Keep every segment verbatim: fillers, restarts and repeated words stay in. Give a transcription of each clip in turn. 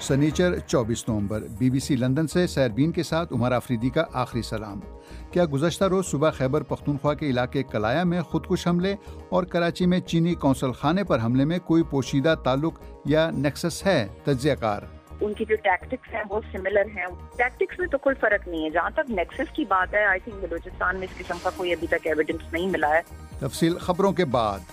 سنیچر چوبیس نومبر بی بی سی لندن سے سیربین کے ساتھ عمر آفریدی کا آخری سلام۔ کیا گزشتہ روز صبح خیبر پختونخوا کے علاقے کلایا میں خودکش حملے اور کراچی میں چینی قونصل خانے پر حملے میں کوئی پوشیدہ تعلق یا نیکسس ہے؟ تجزیہ کار: ان کی جو ٹیکٹکس ہیں وہ سملر ہیں، ٹیکٹکس میں تو کوئی فرق نہیں ہے۔ جہاں تک نیکسس کی بات ہے، آئی تھنک بلوچستان میں اس قسم کا کوئی ابھی تک ایویڈنس نہیں ملا ہے۔ تفصیل خبروں کے بعد۔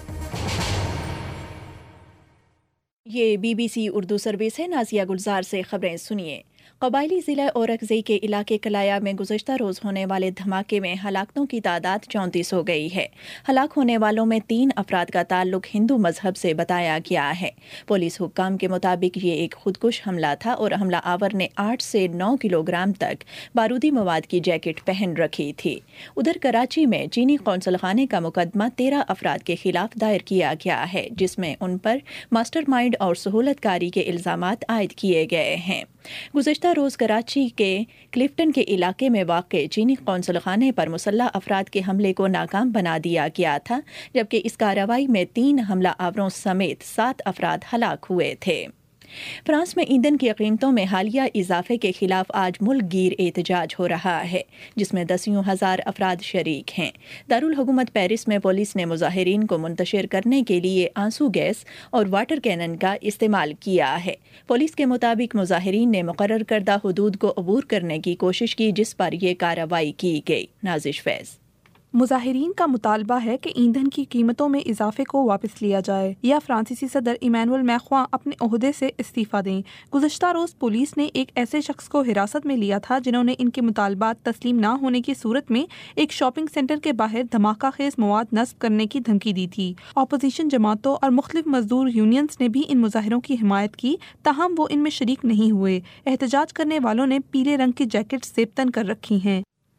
یہ B B C Urdu service ہے۔ نازیہ گلزار سے خبریں سنیے۔ قبائلی ضلع اورکزئی کے علاقے کلایا میں گزشتہ روز ہونے والے دھماکے میں ہلاکتوں کی تعداد چونتیس ہو گئی ہے۔ ہلاک ہونے والوں میں تین افراد کا تعلق ہندو مذہب سے بتایا گیا ہے۔ پولیس حکام کے مطابق یہ ایک خودکش حملہ تھا اور حملہ آور نے آٹھ سے نو کلو گرام تک بارودی مواد کی جیکٹ پہن رکھی تھی۔ ادھر کراچی میں چینی قونصل خانے کا مقدمہ تیرہ افراد کے خلاف دائر کیا گیا ہے، جس میں ان پر ماسٹر مائنڈ اور سہولت کاری کے الزامات عائد کیے گئے ہیں۔ گزشتہ روز کراچی کے کلفٹن کے علاقے میں واقع چینی قونصل خانے پر مسلح افراد کے حملے کو ناکام بنا دیا گیا تھا، جبکہ اس کارروائی میں تین حملہ آوروں سمیت سات افراد ہلاک ہوئے تھے۔ فرانس میں ایندھن کی قیمتوں میں حالیہ اضافے کے خلاف آج ملک گیر احتجاج ہو رہا ہے، جس میں دسیوں ہزار افراد شریک ہیں۔ دارالحکومت پیرس میں پولیس نے مظاہرین کو منتشر کرنے کے لیے آنسو گیس اور واٹر کینن کا استعمال کیا ہے۔ پولیس کے مطابق مظاہرین نے مقرر کردہ حدود کو عبور کرنے کی کوشش کی، جس پر یہ کارروائی کی گئی۔ نازش فیض: مظاہرین کا مطالبہ ہے کہ ایندھن کی قیمتوں میں اضافے کو واپس لیا جائے یا فرانسیسی صدر ایمینول میخواں اپنے عہدے سے استعفیٰ دیں۔ گزشتہ روز پولیس نے ایک ایسے شخص کو حراست میں لیا تھا جنہوں نے ان کے مطالبات تسلیم نہ ہونے کی صورت میں ایک شاپنگ سینٹر کے باہر دھماکہ خیز مواد نصب کرنے کی دھمکی دی تھی۔ اپوزیشن جماعتوں اور مختلف مزدور یونینز نے بھی ان مظاہروں کی حمایت کی، تاہم وہ ان میں شریک نہیں ہوئے۔ احتجاج کرنے والوں نے پیلے رنگ کی جیکٹ زیبتن کر رکھی ہیں۔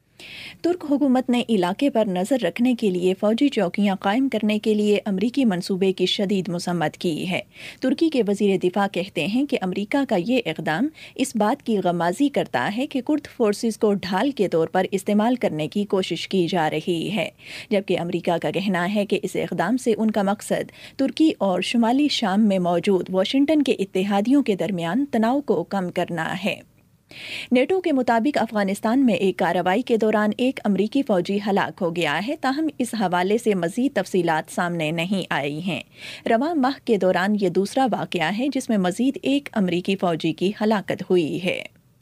ترک حکومت نے علاقے پر نظر رکھنے کے لیے فوجی چوکیاں قائم کرنے کے لیے امریکی منصوبے کی شدید مذمت کی ہے۔ ترکی کے وزیر دفاع کہتے ہیں کہ امریکہ کا یہ اقدام اس بات کی غمازی کرتا ہے کہ کرد فورسز کو ڈھال کے طور پر استعمال کرنے کی کوشش کی جا رہی ہے، جبکہ امریکہ کا کہنا ہے کہ اس اقدام سے ان کا مقصد ترکی اور شمالی شام میں موجود واشنگٹن کے اتحادیوں کے درمیان تناؤ کو کم کرنا ہے۔ نیٹو کے مطابق افغانستان میں ایک کارروائی کے دوران ایک امریکی فوجی ہلاک ہو گیا ہے، تاہم اس حوالے سے مزید تفصیلات سامنے نہیں آئی ہیں۔ رواں ماہ کے دوران یہ دوسرا واقعہ ہے جس میں مزید ایک امریکی فوجی کی ہلاکت ہوئی ہے۔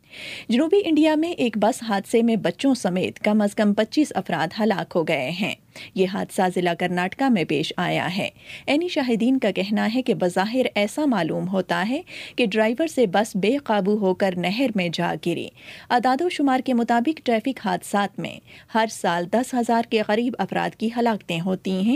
جنوبی انڈیا میں ایک بس حادثے میں بچوں سمیت کم از کم پچیس افراد ہلاک ہو گئے ہیں۔ یہ حادثہ ضلع کرناٹکا میں پیش آیا ہے۔ عینی شاہدین کا کہنا ہے کہ بظاہر ایسا معلوم ہوتا ہے کہ ڈرائیور سے بس بے قابو ہو کر نہر میں جا گری۔ اعداد و شمار کے مطابق ٹریفک حادثات میں ہر سال دس ہزار کے قریب افراد کی ہلاکتیں ہوتی ہیں،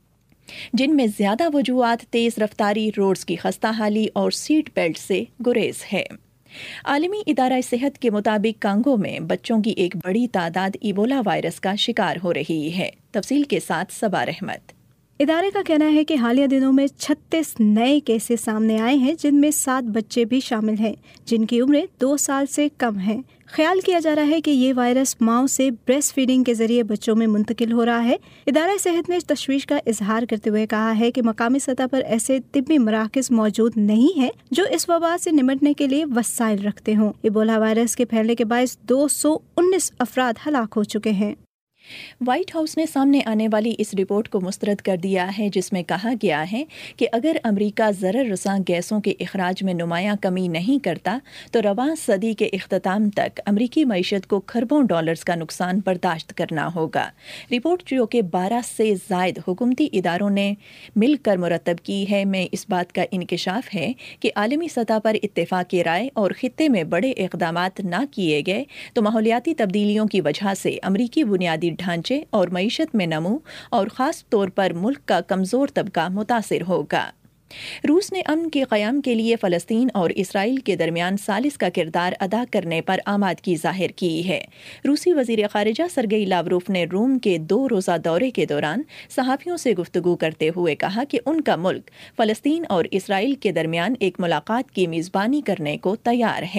جن میں زیادہ وجوہات تیز رفتاری، روڈز کی خستہ حالی اور سیٹ بیلٹ سے گریز ہے۔ عالمی ادارہ صحت کے مطابق کانگو میں بچوں کی ایک بڑی تعداد ایبولا وائرس کا شکار ہو رہی ہے۔ تفصیل کے ساتھ صبا رحمت۔ ادارے کا کہنا ہے کہ حالیہ دنوں میں چھتیس نئے کیسز سامنے آئے ہیں، جن میں سات بچے بھی شامل ہیں جن کی عمریں دو سال سے کم ہیں۔ خیال کیا جا رہا ہے کہ یہ وائرس ماؤں سے بریسٹ فیڈنگ کے ذریعے بچوں میں منتقل ہو رہا ہے۔ ادارہ صحت نے تشویش کا اظہار کرتے ہوئے کہا ہے کہ مقامی سطح پر ایسے طبی مراکز موجود نہیں ہیں جو اس وبا سے نمٹنے کے لیے وسائل رکھتے ہوں۔ ایبولا وائرس کے پھیلنے کے باعث دو سو انیس افراد ہلاک ہو چکے ہیں۔ وائٹ ہاؤس نے سامنے آنے والی اس رپورٹ کو مسترد کر دیا ہے جس میں کہا گیا ہے کہ اگر امریکہ ضرر رساں گیسوں کے اخراج میں نمایاں کمی نہیں کرتا تو رواں صدی کے اختتام تک امریکی معیشت کو کھربوں ڈالرز کا نقصان برداشت کرنا ہوگا۔ رپورٹ جو کہ بارہ سے زائد حکومتی اداروں نے مل کر مرتب کی ہے میں اس بات کا انکشاف ہے کہ عالمی سطح پر اتفاق رائے اور خطے میں بڑے اقدامات نہ کیے گئے تو ماحولیاتی تبدیلیوں کی وجہ سے امریکی بنیادی ڈھانچے اور معیشت میں نمو اور خاص طور پر ملک کا کمزور طبقہ متاثر ہوگا۔ روس نے امن کے قیام کے لیے فلسطین اور اسرائیل کے درمیان ثالث کا کردار ادا کرنے پر آمادگی ظاہر کی ہے۔ روسی وزیر خارجہ سرگئی لاوروف نے روم کے دو روزہ دورے کے دوران صحافیوں سے گفتگو کرتے ہوئے کہا کہ ان کا ملک فلسطین اور اسرائیل کے درمیان ایک ملاقات کی میزبانی کرنے کو تیار ہے۔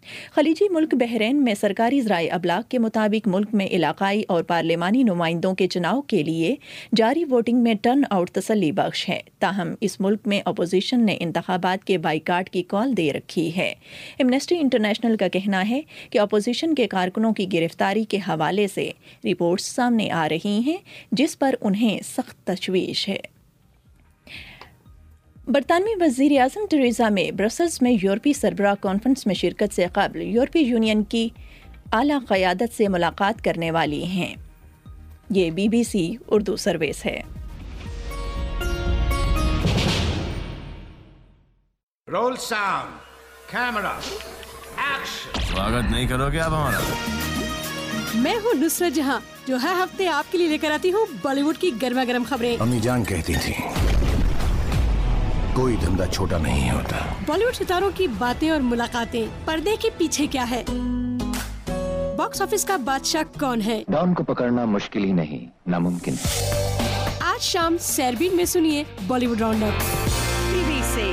خلیجی ملک بحرین میں سرکاری ذرائع ابلاغ کے مطابق ملک میں علاقائی اور پارلیمانی نمائندوں کے چناؤ کے لیے جاری ووٹنگ میں ٹرن آؤٹ تسلی بخش ہے، تاہم اس ملک میں اپوزیشن نے انتخابات کے بائیکاٹ کی کال دے رکھی ہے۔ ایمنسٹی انٹرنیشنل کا کہنا ہے کہ اپوزیشن کے کارکنوں کی گرفتاری کے حوالے سے رپورٹس سامنے آ رہی ہیں جس پر انہیں سخت تشویش ہے۔ برطانوی وزیر اعظم ٹریزا مے برسلز میں یورپی سربراہ کانفرنس میں شرکت سے قبل یورپی یونین کی اعلیٰ قیادت سے ملاقات کرنے والی ہیں۔ یہ B B C Urdu service ہے۔ Roll sound camera action. سواگت نہیں کرو گے آپ ہمارا؟ میں ہوں نصرت جہاں جو ہر ہفتے آپ کے لیے لے کر آتی ہوں بالی ووڈ کی گرما گرم خبریں۔ امی جان کہتی تھی کوئی دھندا چھوٹا نہیں ہوتا۔ بالی ووڈ ستاروں کی باتیں اور ملاقاتیں، پردے کے پیچھے کیا ہے، باکس آفس کا بادشاہ کون ہے، ڈان کو پکڑنا مشکل ہی نہیں ناممکن۔ آج شام سیربین میں سنیے Bollywood round up. B B C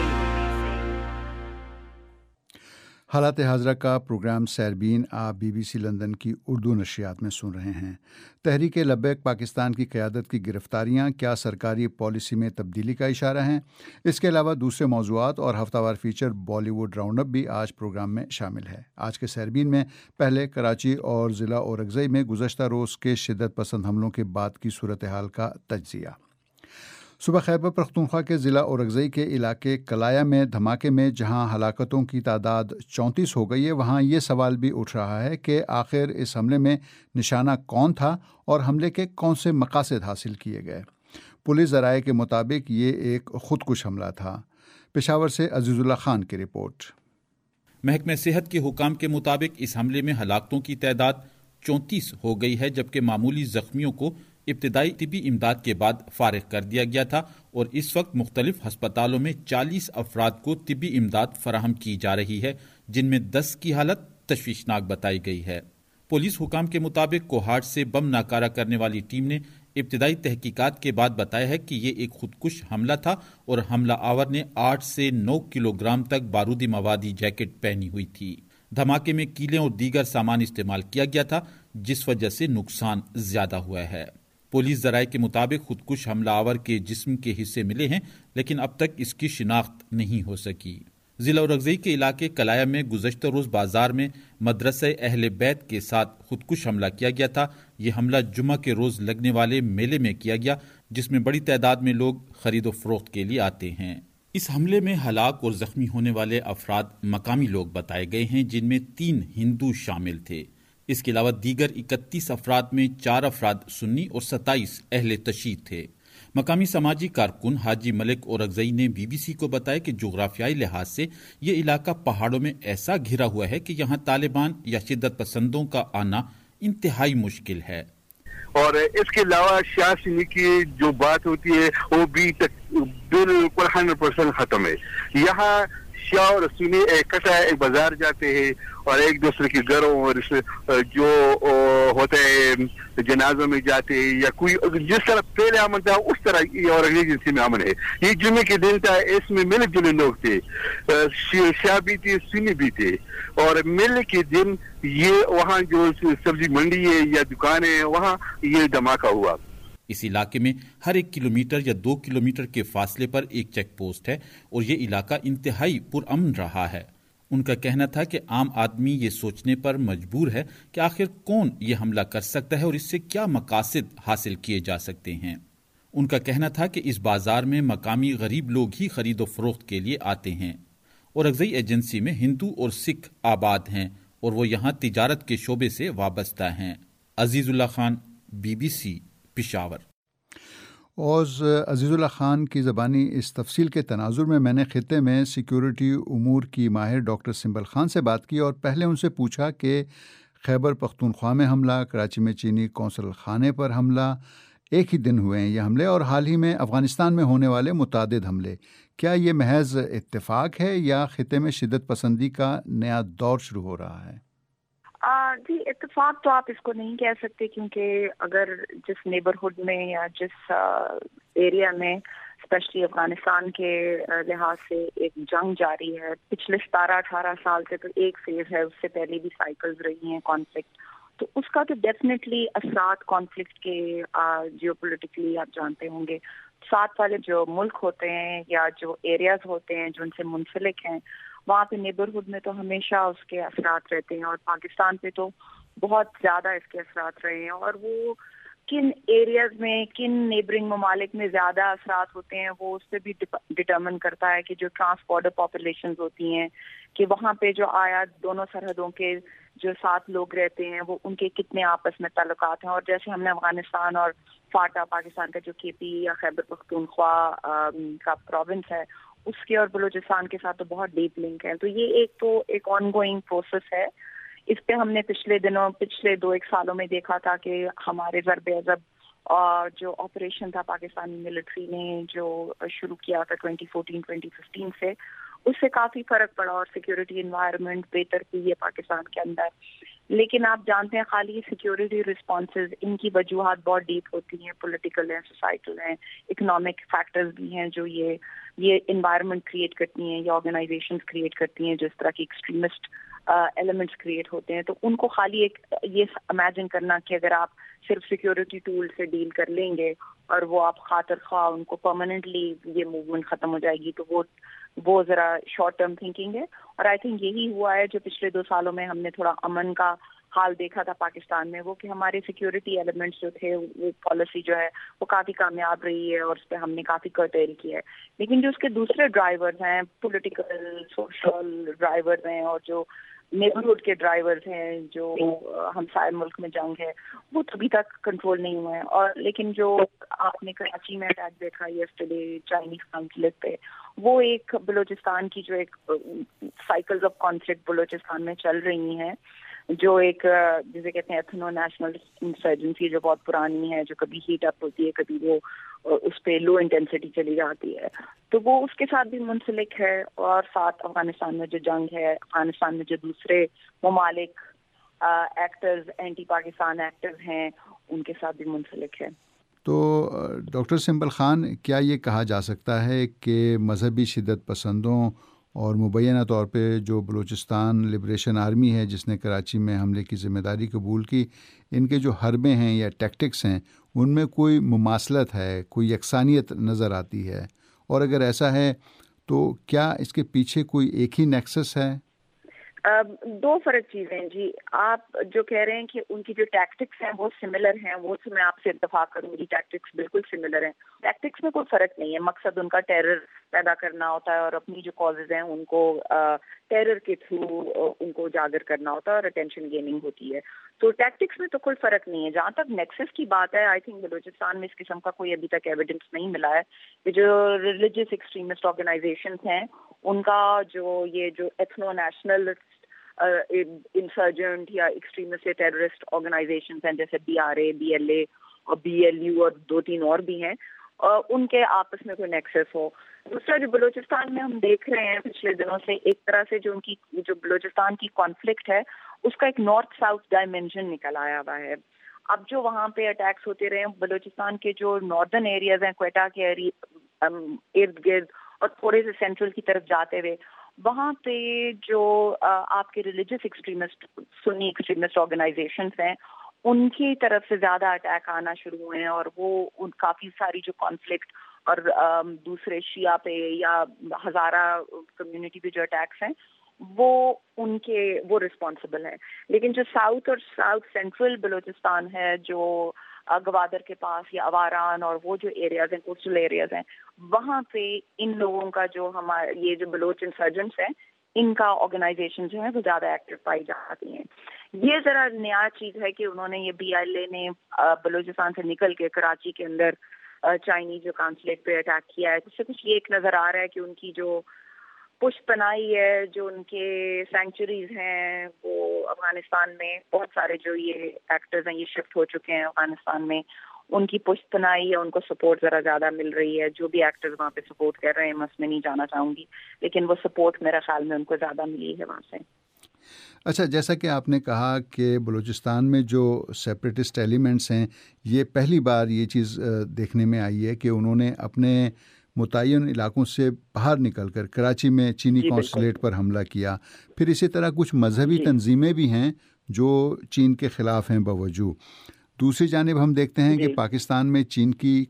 حالات حاضرہ کا پروگرام سیربین آپ بی بی سی لندن کی اردو نشریات میں سن رہے ہیں۔ تحریک لبیک پاکستان کی قیادت کی گرفتاریاں کیا سرکاری پالیسی میں تبدیلی کا اشارہ ہیں؟ اس کے علاوہ دوسرے موضوعات اور ہفتہ وار feature Bollywood round up بھی آج پروگرام میں شامل ہے۔ آج کے سیربین میں پہلے کراچی اور ضلع اورکزئی میں گزشتہ روز کے شدت پسند حملوں کے بعد کی صورتحال کا تجزیہ۔ صوبہ خیبر پختونخوا کے ضلع اورکزئی کے علاقے کلایا میں دھماکے میں جہاں ہلاکتوں کی تعداد چونتیس ہو گئی ہے، وہاں یہ سوال بھی اٹھ رہا ہے کہ آخر اس حملے میں نشانہ کون تھا اور حملے کے کون سے مقاصد حاصل کیے گئے۔ پولیس ذرائع کے مطابق یہ ایک خودکش حملہ تھا۔ پشاور سے عزیز اللہ خان کی رپورٹ۔ محکمہ صحت کے حکام کے مطابق اس حملے میں ہلاکتوں کی تعداد چونتیس ہو گئی ہے، جبکہ معمولی زخمیوں کو ابتدائی طبی امداد کے بعد فارغ کر دیا گیا تھا اور اس وقت مختلف ہسپتالوں میں چالیس افراد کو طبی امداد فراہم کی جا رہی ہے، جن میں دس کی حالت تشویشناک بتائی گئی ہے۔ پولیس حکام کے مطابق کوہاٹ سے بم ناکارہ کرنے والی ٹیم نے ابتدائی تحقیقات کے بعد بتایا ہے کہ یہ ایک خودکش حملہ تھا اور حملہ آور نے آٹھ سے نو کلو گرام تک بارودی موادی جیکٹ پہنی ہوئی تھی۔ دھماکے میں کیلیں اور دیگر سامان استعمال کیا گیا تھا، جس وجہ سے نقصان زیادہ ہوا ہے۔ پولیس ذرائع کے مطابق خودکش حملہ آور کے جسم کے حصے ملے ہیں، لیکن اب تک اس کی شناخت نہیں ہو سکی۔ ضلع اورکزئی کے علاقے کلایا میں گزشتہ روز بازار میں مدرسہ اہل بیت کے ساتھ خودکش حملہ کیا گیا تھا۔ یہ حملہ جمعہ کے روز لگنے والے میلے میں کیا گیا، جس میں بڑی تعداد میں لوگ خرید و فروخت کے لیے آتے ہیں۔ اس حملے میں ہلاک اور زخمی ہونے والے افراد مقامی لوگ بتائے گئے ہیں، جن میں تین ہندو شامل تھے۔ اس کے علاوہ دیگر اکتیس افراد میں چار افراد سنی اور ستائیس اہل تشیع تھے۔ مقامی سماجی کارکن حاجی ملک اورکزئی نے بی بی سی کو بتایا کہ جغرافیائی لحاظ سے یہ علاقہ پہاڑوں میں ایسا گھرا ہوا ہے کہ یہاں طالبان یا شدت پسندوں کا آنا انتہائی مشکل ہے۔ اور اس کے علاوہ شیعہ سنی کی جو بات ہوتی ہے وہ بھی بالکل ہنڈریڈ پرسینٹ ختم ہے۔ یہاں شیعہ اور سنی اکٹھا ایک بازار جاتے ہیں اور ایک دوسرے کے گھروں اور جو ہوتا ہے جنازوں میں جاتے ہیں یا کوئی جس طرح پہلے امن تھا اس طرح اور ایجنسی میں امن ہے۔ یہ جمعے کے دن تھا، اس میں ملے جلے لوگ تھے، شیعہ بھی تھے سنی بھی تھے، اور ملنے کے دن یہ وہاں جو سبزی منڈی ہے یا دکان ہے وہاں یہ دھماکہ ہوا۔ اس علاقے میں ہر ایک کلومیٹر یا دو کلومیٹر کے فاصلے پر ایک چیک پوسٹ ہے اور یہ علاقہ انتہائی پرامن رہا ہے۔ ان کا کہنا تھا کہ عام آدمی یہ سوچنے پر مجبور ہے کہ آخر کون یہ حملہ کر سکتا ہے اور اس سے کیا مقاصد حاصل کیے جا سکتے ہیں۔ ان کا کہنا تھا کہ اس بازار میں مقامی غریب لوگ ہی خرید و فروخت کے لیے آتے ہیں۔ اورکزئی ایجنسی میں ہندو اور سکھ آباد ہیں اور وہ یہاں تجارت کے شعبے سے وابستہ ہیں۔ Azizullah Khan, B B C, Peshawar. اور عزیز اللہ خان کی زبانی اس تفصیل کے تناظر میں میں نے خطے میں سیکیورٹی امور کی ماہر ڈاکٹر سنبل خان سے بات کی اور پہلے ان سے پوچھا کہ خیبر پختونخوا میں حملہ، کراچی میں چینی قونصل خانے پر حملہ، ایک ہی دن ہوئے ہیں یہ حملے، اور حال ہی میں افغانستان میں ہونے والے متعدد حملے، کیا یہ محض اتفاق ہے یا خطے میں شدت پسندی کا نیا دور شروع ہو رہا ہے؟ جی اتفاق تو آپ اس کو نہیں کہہ سکتے، کیونکہ اگر جس نیبرہڈ میں یا جس ایریا میں اسپیشلی افغانستان کے لحاظ سے ایک جنگ جاری ہے پچھلے ستارہ اٹھارہ سال سے. تو ایک فیز ہے, اس سے پہلے بھی سائیکلز رہی ہیں کانفلکٹ, تو اس کا تو ڈیفینیٹلی اثرات کانفلکٹ کے جیو پولیٹیکلی آپ جانتے ہوں گے. ساتھ والے جو ملک ہوتے ہیں یا جو ایریاز ہوتے ہیں جو ان سے منسلک ہیں, وہاں پہ نیبرہڈ میں تو ہمیشہ اس کے اثرات رہتے ہیں, اور پاکستان پہ تو بہت زیادہ اس کے اثرات رہے ہیں. اور وہ کن ایریاز میں, کن نیبرنگ ممالک میں زیادہ اثرات ہوتے ہیں, وہ اس سے بھی ڈٹرمن کرتا ہے کہ جو ٹرانس بارڈر پاپولیشنز ہوتی ہیں, کہ وہاں پہ جو آیا دونوں سرحدوں کے جو سات لوگ رہتے ہیں, وہ ان کے کتنے آپس میں تعلقات ہیں. اور جیسے ہم نے افغانستان اور فاٹا, پاکستان کا جو کے پی یا خیبر پختونخوا کا پروونس ہے, اس کے اور بلوچستان کے ساتھ تو بہت ڈیپ لنک ہے. تو یہ ایک تو ایک آن گوئنگ پروسیس ہے. اس پہ ہم نے پچھلے دنوں پچھلے دو ایک سالوں میں دیکھا تھا کہ ہمارے ضرب عضب اور جو آپریشن تھا پاکستانی ملٹری نے جو شروع کیا تھا ٹوئنٹی فورٹین ٹوئنٹی ففٹین سے, اس سے کافی فرق پڑا اور سیکیورٹی انوائرمنٹ بہتر ہوئی ہے پاکستان کے اندر. لیکن آپ جانتے ہیں خالی سیکیورٹی رسپانسز, ان کی وجوہات بہت ڈیپ ہوتی ہیں, پولیٹیکل ہیں, سوسائٹل ہیں, اکنامک فیکٹرز بھی ہیں جو یہ یہ انوائرمنٹ کریٹ کرتی ہیں یا آرگنائزیشنز کریٹ کرتی ہیں جس طرح کی ایکسٹریمسٹ ایلیمنٹس کریٹ ہوتے ہیں. تو ان کو خالی ایک یہ امیجن کرنا کہ اگر آپ صرف سیکیورٹی ٹول سے ڈیل کر لیں گے اور وہ آپ خاطر خواہ ان کو پرماننٹلی یہ موومنٹ ختم ہو جائے گی, تو وہ وہ ذرا شارٹ ٹرم تھنکنگ ہے. اور آئی تھنک یہی ہوا ہے جو پچھلے دو سالوں میں ہم نے تھوڑا امن کا حال دیکھا تھا پاکستان میں, وہ کہ ہمارے سیکیورٹی ایلیمنٹس جو تھے, وہ پالیسی جو ہے وہ کافی کامیاب رہی ہے اور اس پہ ہم نے کافی کرٹیل کیا ہے. لیکن جو اس کے دوسرے ڈرائیورز ہیں, پولیٹیکل سوشل ڈرائیورز ہیں, اور جو نیبرہڈ کے ڈرائیورز ہیں, جو ہمسائے ملک میں جنگ ہے, وہ ابھی تک کنٹرول نہیں ہوئے ہیں. اور لیکن جو آپ نے کراچی میں اٹیک دیکھا یسٹرڈے چائنیز کانسلیٹ پہ, وہ ایک بلوچستان کی جو ایک سائیکلز آف کانفلکٹ بلوچستان میں چل رہی ہیں, جو ایک جسے کہتے ہیں ایتھنو نیشنل انسرجنسی, جو بہت پرانی ہے, جو کبھی ہیٹ اپ ہوتی ہے, کبھی وہ اس پہ لو انٹینسٹی چلی جاتی ہے, تو وہ اس کے ساتھ بھی منسلک ہے. اور ساتھ افغانستان میں جو جنگ ہے, افغانستان میں جو دوسرے ممالک ایکٹرز, اینٹی پاکستان ایکٹرز ہیں, ان کے ساتھ بھی منسلک ہے. تو ڈاکٹر سنبل خان, کیا یہ کہا جا سکتا ہے کہ مذہبی شدت پسندوں اور مبینہ طور پہ جو بلوچستان لبریشن آرمی ہے جس نے کراچی میں حملے کی ذمہ داری قبول کی, ان کے جو حربے ہیں یا ٹیکٹکس ہیں, ان میں کوئی مماثلت ہے, کوئی یکسانیت نظر آتی ہے؟ اور اگر ایسا ہے تو کیا اس کے پیچھے کوئی ایک ہی نیکسس ہے؟ دو فرق چیزیں جی. آپ جو کہہ رہے ہیں کہ ان کی جو ٹیکٹکس ہیں وہ سملر ہیں, وہ سے میں آپ سے اتفاق کروں گی, ٹیکٹکس بالکل سملر ہیں. ٹیکٹکس میں کوئی فرق نہیں ہے, مقصد ان کا ٹیرر پیدا کرنا ہوتا ہے اور اپنی جو کازز ہیں ان کو ٹیرر کے تھرو ان کو اجاگر کرنا ہوتا ہے اور اٹینشن گیننگ ہوتی ہے. تو ٹیکٹکس میں تو کوئی فرق نہیں ہے. جہاں تک نیکسس کی بات ہے, آئی تھنک بلوچستان میں اس قسم کا کوئی ابھی تک ایویڈنس نہیں ملا ہے کہ جو ریلیجیس ایکسٹریمسٹ آرگنائزیشنز ہیں ان کا جو یہ جو ایتھنو نیشنل انسرجنٹ یا ایکسٹریمسٹ یا ٹیررسٹ آرگنائزیشنز ہیں جیسے B R A, B L A اور بی ایل یو اور دو تین اور بھی ہیں, ان کے آپس میں کوئی نیکسس ہو. دوسرا جو بلوچستان میں ہم دیکھ رہے ہیں پچھلے دنوں سے, ایک طرح سے جو ان کی جو بلوچستان کی کانفلکٹ ہے اس کا ایک نارتھ ساؤتھ ڈائمینشن نکل آیا ہوا ہے. اب جو وہاں پہ اٹیکس ہوتے رہے بلوچستان کے جو ناردرن ایریاز ہیں, کوئٹہ کے ارد گرد اور تھوڑے سے سینٹرل کی طرف جاتے ہوئے, وہاں پہ جو آپ کے religious extremist Sunni extremist organisations ہیں ان کی طرف سے زیادہ اٹیک آنا شروع ہوئے ہیں, اور وہ ان کافی ساری جو کانفلکٹ اور دوسرے شیعہ پہ یا ہزارہ کمیونٹی پہ جو اٹیکس ہیں وہ ان کے وہ رسپانسبل ہیں. لیکن جو ساؤتھ اور ساؤتھ سینٹرل بلوچستان ہے, جو گوادر کے پاس یا اواران اور وہ جو ایریاز ہیں کوسٹل ایریاز ہیں, وہاں پہ ان لوگوں کا جو ہمارے یہ جو بلوچ انسرجنٹس ہیں ان کا آرگنائزیشن جو ہے وہ زیادہ ایکٹیو پائی جاتی ہیں. یہ ذرا نیا چیز ہے کہ انہوں نے یہ بی ایل اے نے بلوچستان سے نکل کے کراچی کے اندر چائنیز جو کانسلیٹ پہ اٹیک کیا ہے. اس سے کچھ یہ ایک نظر آ رہا ہے کہ ان کی جو پشت پناہی ہے, جو ان کے سینکچریز ہیں, وہ افغانستان میں بہت سارے جو یہ ایکٹرز ہیں یہ شفٹ ہو چکے ہیں افغانستان میں, ان کی پشت پناہی ہے, ان کو سپورٹ ذرا زیادہ مل رہی ہے. جو بھی ایکٹرز وہاں پہ سپورٹ کر رہے ہیں, میں اس میں نہیں جانا چاہوں گی, لیکن وہ سپورٹ میرے خیال میں ان کو زیادہ ملی ہے وہاں سے. اچھا, جیسا کہ آپ نے کہا کہ بلوچستان میں جو سیپریٹسٹ ایلیمنٹس ہیں, یہ پہلی بار یہ چیز دیکھنے میں آئی ہے کہ انہوں نے اپنے متعین علاقوں سے باہر نکل کر کراچی میں چینی قونصلیٹ پر حملہ کیا. پھر اسی طرح کچھ مذہبی تنظیمیں بھی ہیں جو چین کے خلاف ہیں باوجود. دوسری جانب ہم دیکھتے ہیں کہ پاکستان میں چین کی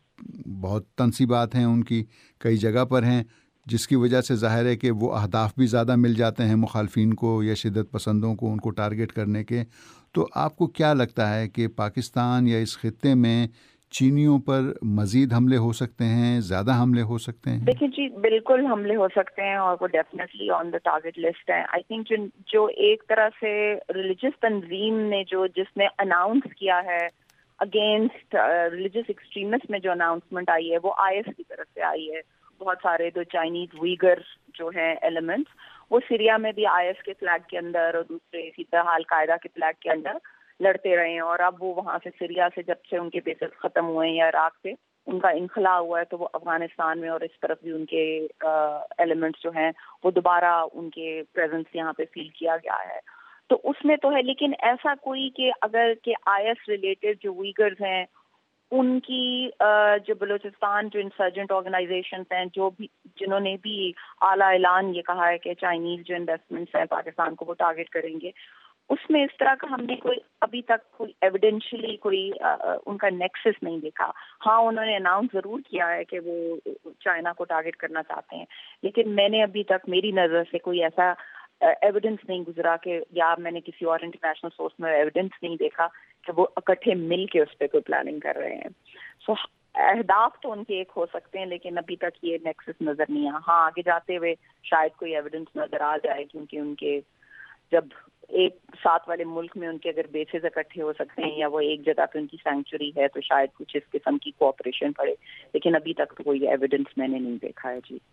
بہت تنصیبات ہیں، ان کی کئی جگہ پر ہیں، جس کی وجہ سے ظاہر ہے کہ وہ اہداف بھی زیادہ مل جاتے ہیں مخالفین کو یا شدت پسندوں کو ان کو ٹارگٹ کرنے کے. تو آپ کو کیا لگتا ہے کہ پاکستان یا اس خطے میں چینیوں پر مزید حملے ہو سکتے ہیں، زیادہ حملے ہو سکتے ہیں؟ دیکھیں جی، بالکل حملے ہو سکتے ہیں اور وہ definitely on the target list ہے. آئی تھنک جو ایک طرح سے ریلیجس تنظیم نے جو جس نے اناؤنس کیا ہے اگینسٹ ریلیجس ایکسٹریمسٹ میں جو اناؤنسمنٹ آئی ہے وہ آئی ایس کی طرف سے آئی ہے. بہت سارے جو چائنیز ویگر جو ہیں ایلیمنٹس وہ سیریا میں بھی آئی ایس کے فلیگ کے اندر اور دوسرے اسی طرح القاعدہ کے فلیگ کے اندر لڑتے رہے ہیں، اور اب وہ وہاں سے سیریا سے جب سے ان کے بیسز ختم ہوئے ہیں یا عراق سے ان کا انخلا ہوا ہے تو وہ افغانستان میں اور اس طرف بھی ان کے ایلیمنٹس جو ہیں وہ دوبارہ ان کے پریزنس یہاں پہ فیل کیا گیا ہے. تو اس میں تو ہے، لیکن ایسا کوئی کہ اگر کہ آئی ایس ریلیٹڈ جو ویگرز ہیں ان کی جو بلوچستان جو انسرجنٹ آرگنائزیشنز ہیں جو بھی جنہوں نے بھی اعلیٰ اعلان یہ کہا ہے کہ چائنیز جو انویسٹمنٹس ہیں پاکستان کو وہ ٹارگٹ کریں گے، اس میں اس طرح کا ہم نے کوئی ابھی تک کوئی ایویڈینشلی کوئی ان کا نیکسس نہیں دیکھا. ہاں انہوں نے اناؤنس ضرور کیا ہے کہ وہ چائنا کو ٹارگٹ کرنا چاہتے ہیں، لیکن میں نے ابھی تک میری نظر سے کوئی ایسا ایویڈنس نہیں گزرا کہ یا میں نے کسی اور انٹرنیشنل سورس میں ایویڈنس نہیں دیکھا کہ وہ اکٹھے مل کے اس پہ کوئی پلاننگ کر رہے ہیں. سو اہداف تو ان کے ایک ہو سکتے ہیں لیکن ابھی تک یہ نیکسس نظر نہیں آیا. ہاں آگے جاتے ہوئے شاید کوئی ایویڈنس نظر آ جائے، کیونکہ ان کے جب ایک ساتھ والے ملک میں ان کے اگر بیسز اکٹھے ہو سکتے ہیں یا وہ ایک جگہ پہ ان کی سینکچری ہے تو شاید کچھ اس قسم کی کوآپریشن پڑے، لیکن ابھی تک تو کوئی ایویڈنس میں نے نہیں دیکھا ہے. جی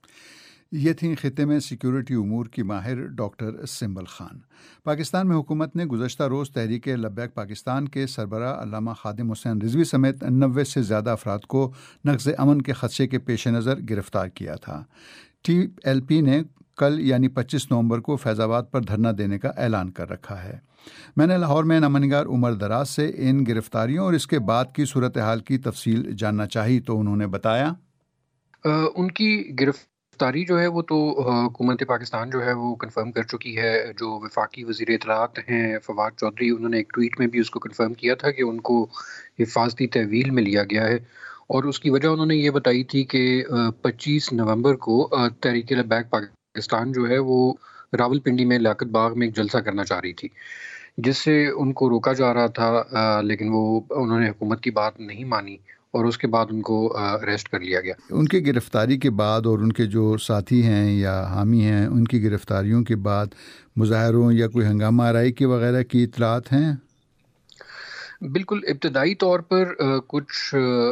یہ تھیں خطے میں سیکیورٹی امور کی ماہر ڈاکٹر سنبل خان. پاکستان میں حکومت نے گزشتہ روز تحریک لبیک پاکستان کے سربراہ علامہ خادم حسین رضوی سمیت نوے سے زیادہ افراد کو نقض امن کے خدشے کے پیش نظر گرفتار کیا تھا. ٹی ایل پی نے کل یعنی پچیس نومبر کو فیض آباد پر دھرنا دینے کا اعلان کر رکھا ہے. میں نے لاہور میں نامہ نگار عمر دراز سے ان گرفتاریوں اور اس کے بعد کی صورتحال کی تفصیل جاننا چاہی تو انہوں نے بتایا ان کی گرفتاری جو ہے وہ تو حکومت پاکستان جو ہے وہ کنفرم کر چکی ہے. جو وفاقی وزیر اطلاعات ہیں فواد چودھری، انہوں نے ایک ٹویٹ میں بھی اس کو کنفرم کیا تھا کہ ان کو حفاظتی تحویل میں لیا گیا ہے، اور اس کی وجہ انہوں نے یہ بتائی تھی کہ پچیس نومبر کو تحریک لبیک پاکستان جو ہے وہ راول پنڈی میں لیاقت باغ میں ایک جلسہ کرنا چاہ رہی تھی، جس سے ان کو روکا جا رہا تھا، لیکن وہ انہوں نے حکومت کی بات نہیں مانی اور اس کے بعد ان کو اریسٹ کر لیا گیا. ان کی گرفتاری کے بعد اور ان کے جو ساتھی ہیں یا حامی ہیں ان کی گرفتاریوں کے بعد مظاہروں یا کوئی ہنگامہ آرائی کی وغیرہ کی اطلاعات ہیں؟ بالکل ابتدائی طور پر کچھ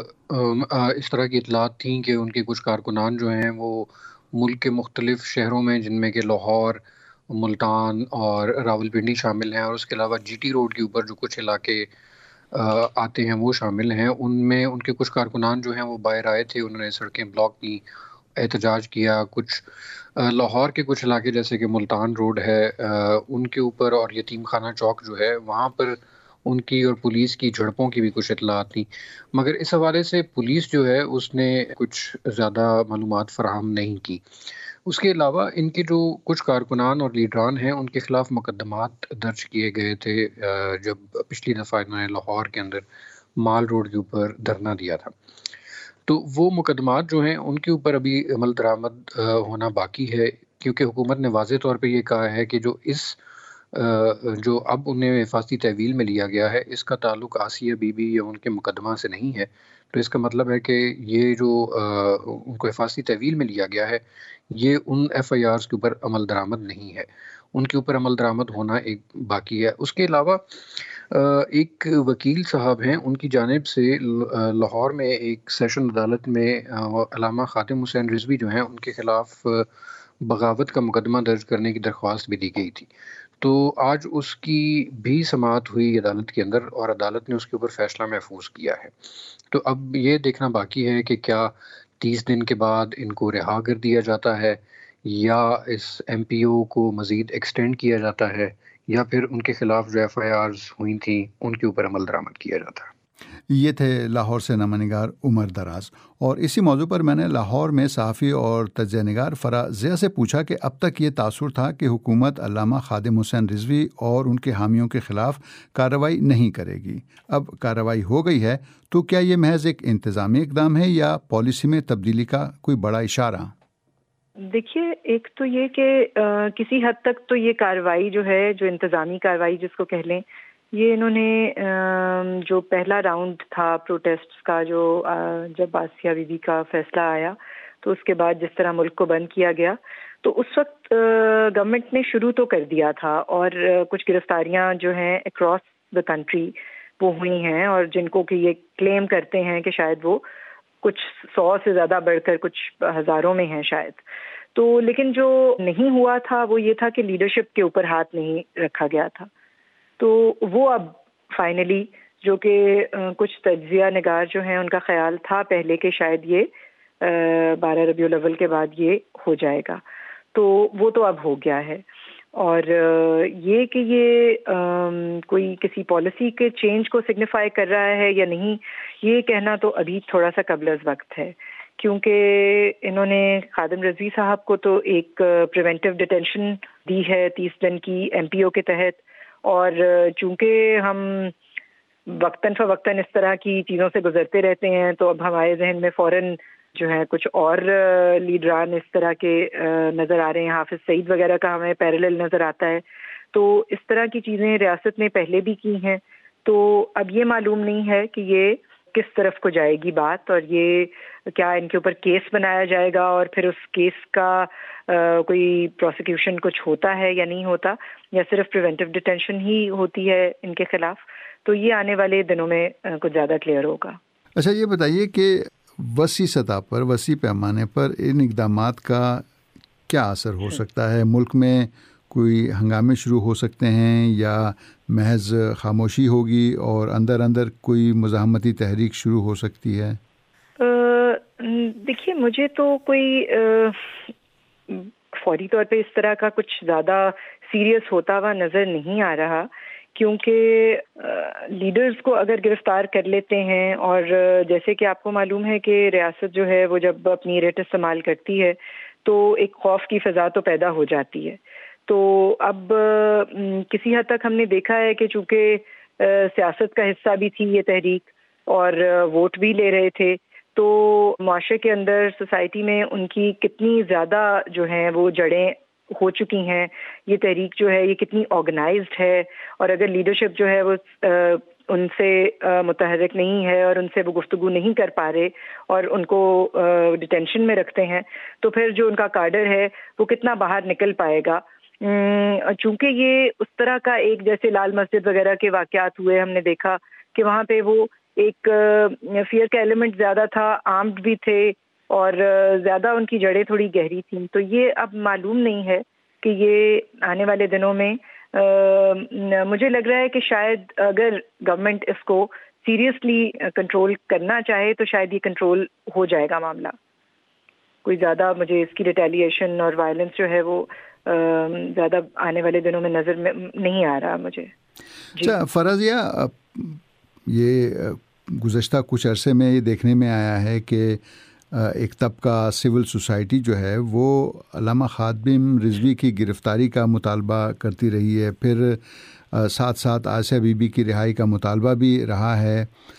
اس طرح کی اطلاعات تھیں کہ ان کے کچھ کارکنان جو ہیں وہ ملک کے مختلف شہروں میں، جن میں کہ لاہور، ملتان اور راول پنڈی شامل ہیں، اور اس کے علاوہ جی ٹی روڈ کے اوپر جو کچھ علاقے آتے ہیں وہ شامل ہیں، ان میں ان کے کچھ کارکنان جو ہیں وہ باہر آئے تھے، انہوں نے سڑکیں بلاک کی، احتجاج کیا. کچھ لاہور کے کچھ علاقے جیسے کہ ملتان روڈ ہے ان کے اوپر اور یتیم خانہ چوک جو ہے وہاں پر ان کی اور پولیس کی جھڑپوں کی بھی کچھ اطلاعات تھیں، مگر اس حوالے سے پولیس جو ہے اس نے کچھ زیادہ معلومات فراہم نہیں کی. اس کے علاوہ ان کے جو کچھ کارکنان اور لیڈران ہیں ان کے خلاف مقدمات درج کیے گئے تھے جب پچھلی دفعہ انہوں نے لاہور کے اندر مال روڈ کے اوپر دھرنا دیا تھا. تو وہ مقدمات جو ہیں ان کے اوپر ابھی عمل درآمد ہونا باقی ہے، کیونکہ حکومت نے واضح طور پہ یہ کہا ہے کہ جو اس جو اب انہیں حفاظتی تحویل میں لیا گیا ہے اس کا تعلق آسیہ بی بی یا ان کے مقدمہ سے نہیں ہے. تو اس کا مطلب ہے کہ یہ جو ان کو حفاظتی تحویل میں لیا گیا ہے یہ ان ایف آئی آرز کے اوپر عمل درآمد نہیں ہے، ان کے اوپر عمل درآمد ہونا ایک باقی ہے. اس کے علاوہ ایک وکیل صاحب ہیں، ان کی جانب سے لاہور میں ایک سیشن عدالت میں علامہ خادم حسین رضوی جو ہیں ان کے خلاف بغاوت کا مقدمہ درج کرنے کی درخواست بھی دی گئی تھی. تو آج اس کی بھی سماعت ہوئی عدالت کے اندر اور عدالت نے اس کے اوپر فیصلہ محفوظ کیا ہے. تو اب یہ دیکھنا باقی ہے کہ کیا تیس دن کے بعد ان کو رہا کر دیا جاتا ہے یا اس ایم پی او کو مزید ایکسٹینڈ کیا جاتا ہے یا پھر ان کے خلاف جو ایف آئی آرز ہوئی تھیں ان کے اوپر عمل درآمد کیا جاتا ہے. یہ تھے لاہور سے نامہ نگار عمر دراز، اور اسی موضوع پر میں نے لاہور میں صحافی اور تجزیہ نگار فرا ضیاء سے پوچھا کہ اب تک یہ تاثر تھا کہ حکومت علامہ خادم حسین رضوی اور ان کے حامیوں کے خلاف کارروائی نہیں کرے گی، اب کارروائی ہو گئی ہے تو کیا یہ محض ایک انتظامی اقدام ہے یا پالیسی میں تبدیلی کا کوئی بڑا اشارہ؟ دیکھیے، ایک تو یہ کہ کسی حد تک تو یہ کارروائی جو ہے، جو انتظامی کارروائی جس کو کہہ لیں، یہ انہوں نے جو پہلا راؤنڈ تھا پروٹیسٹ کا، جو جب آسیہ بی بی کا فیصلہ آیا تو اس کے بعد جس طرح ملک کو بند کیا گیا، تو اس وقت گورنمنٹ نے شروع تو کر دیا تھا، اور کچھ گرفتاریاں جو ہیں اکراس دا کنٹری وہ ہوئی ہیں، اور جن کو کہ یہ کلیم کرتے ہیں کہ شاید وہ کچھ سو سے زیادہ بڑھ کر کچھ ہزاروں میں ہیں شاید. تو لیکن جو نہیں ہوا تھا وہ یہ تھا کہ لیڈرشپ کے اوپر ہاتھ نہیں رکھا گیا تھا. تو وہ اب فائنلی جو کہ کچھ تجزیہ نگار جو ہیں ان کا خیال تھا پہلے کہ شاید یہ بارہ ربیع الاول کے بعد یہ ہو جائے گا، تو وہ تو اب ہو گیا ہے. اور یہ کہ یہ کوئی کسی پالیسی کے چینج کو سگنیفائی کر رہا ہے یا نہیں، یہ کہنا تو ابھی تھوڑا سا قبل از وقت ہے، کیونکہ انہوں نے خادم رضوی صاحب کو تو ایک پریونٹیو ڈیٹینشن دی ہے تیس دن کی ایم پی او کے تحت، اور چونکہ ہم وقتاً فوقتاً اس طرح کی چیزوں سے گزرتے رہتے ہیں تو اب ہمارے ذہن میں فوراً جو ہے کچھ اور لیڈران اس طرح کے نظر آ رہے ہیں، حافظ سعید وغیرہ کا ہمیں پیرالل نظر آتا ہے. تو اس طرح کی چیزیں ریاست نے پہلے بھی کی ہیں، تو اب یہ معلوم نہیں ہے کہ یہ کس طرف کو جائے گی بات، اور یہ کیا ان کے اوپر کیس بنایا جائے گا اور پھر اس کیس کا کوئی پروسیکیوشن کچھ ہوتا ہے یا نہیں ہوتا، یا صرف پریونٹیو ڈیٹینشن ہی ہوتی ہے ان کے خلاف. تو یہ آنے والے دنوں میں کچھ زیادہ کلیئر ہوگا. اچھا، یہ بتائیے کہ وسیع سطح پر، وسیع پیمانے پر ان اقدامات کا کیا اثر ہو سکتا ہے؟ ملک میں کوئی ہنگامے شروع ہو سکتے ہیں یا محض خاموشی ہوگی اور اندر اندر کوئی مزاحمتی تحریک شروع ہو سکتی ہے؟ دیکھیے، مجھے تو کوئی فوری طور پہ اس طرح کا کچھ زیادہ سیریس ہوتا ہوا نظر نہیں آ رہا، کیونکہ لیڈرز کو اگر گرفتار کر لیتے ہیں، اور جیسے کہ آپ کو معلوم ہے کہ ریاست جو ہے وہ جب اپنی ریٹ استعمال کرتی ہے تو ایک خوف کی فضا تو پیدا ہو جاتی ہے. تو اب کسی حد تک ہم نے دیکھا ہے کہ چونکہ سیاست کا حصہ بھی تھی یہ تحریک اور ووٹ بھی لے رہے تھے، تو معاشرے کے اندر، سوسائٹی میں ان کی کتنی زیادہ جو ہیں وہ جڑیں ہو چکی ہیں، یہ تحریک جو ہے یہ کتنی آرگنائزڈ ہے، اور اگر لیڈرشپ جو ہے وہ ان سے متحرک نہیں ہے اور ان سے وہ گفتگو نہیں کر پا رہے اور ان کو ڈیٹینشن میں رکھتے ہیں، تو پھر جو ان کا کاڈر ہے وہ کتنا باہر نکل پائے گا. چونکہ یہ اس طرح کا ایک جیسے لال مسجد وغیرہ کے واقعات ہوئے، ہم نے دیکھا کہ وہاں پہ وہ ایک فیئر کا ایلیمنٹ زیادہ تھا، آرمڈ بھی تھے اور زیادہ ان کی جڑیں تھوڑی گہری تھیں. تو یہ اب معلوم نہیں ہے کہ یہ آنے والے دنوں میں مجھے لگ رہا ہے کہ شاید اگر گورنمنٹ اس کو سیریسلی کنٹرول کرنا چاہے تو شاید یہ کنٹرول ہو جائے گا معاملہ. کوئی زیادہ مجھے اس کی ریٹیلیشن اور وائلنس جو ہے وہ زیادہ آنے والے دنوں میں نظر میں نہیں آ رہا مجھے. اچھا فرا ضیاء، یہ گزشتہ کچھ عرصے میں یہ دیکھنے میں آیا ہے کہ ایک طبقہ سول سوسائٹی جو ہے وہ علامہ خادم رضوی کی گرفتاری کا مطالبہ کرتی رہی ہے، پھر ساتھ ساتھ آسیہ بی بی کی رہائی کا مطالبہ بھی رہا ہے،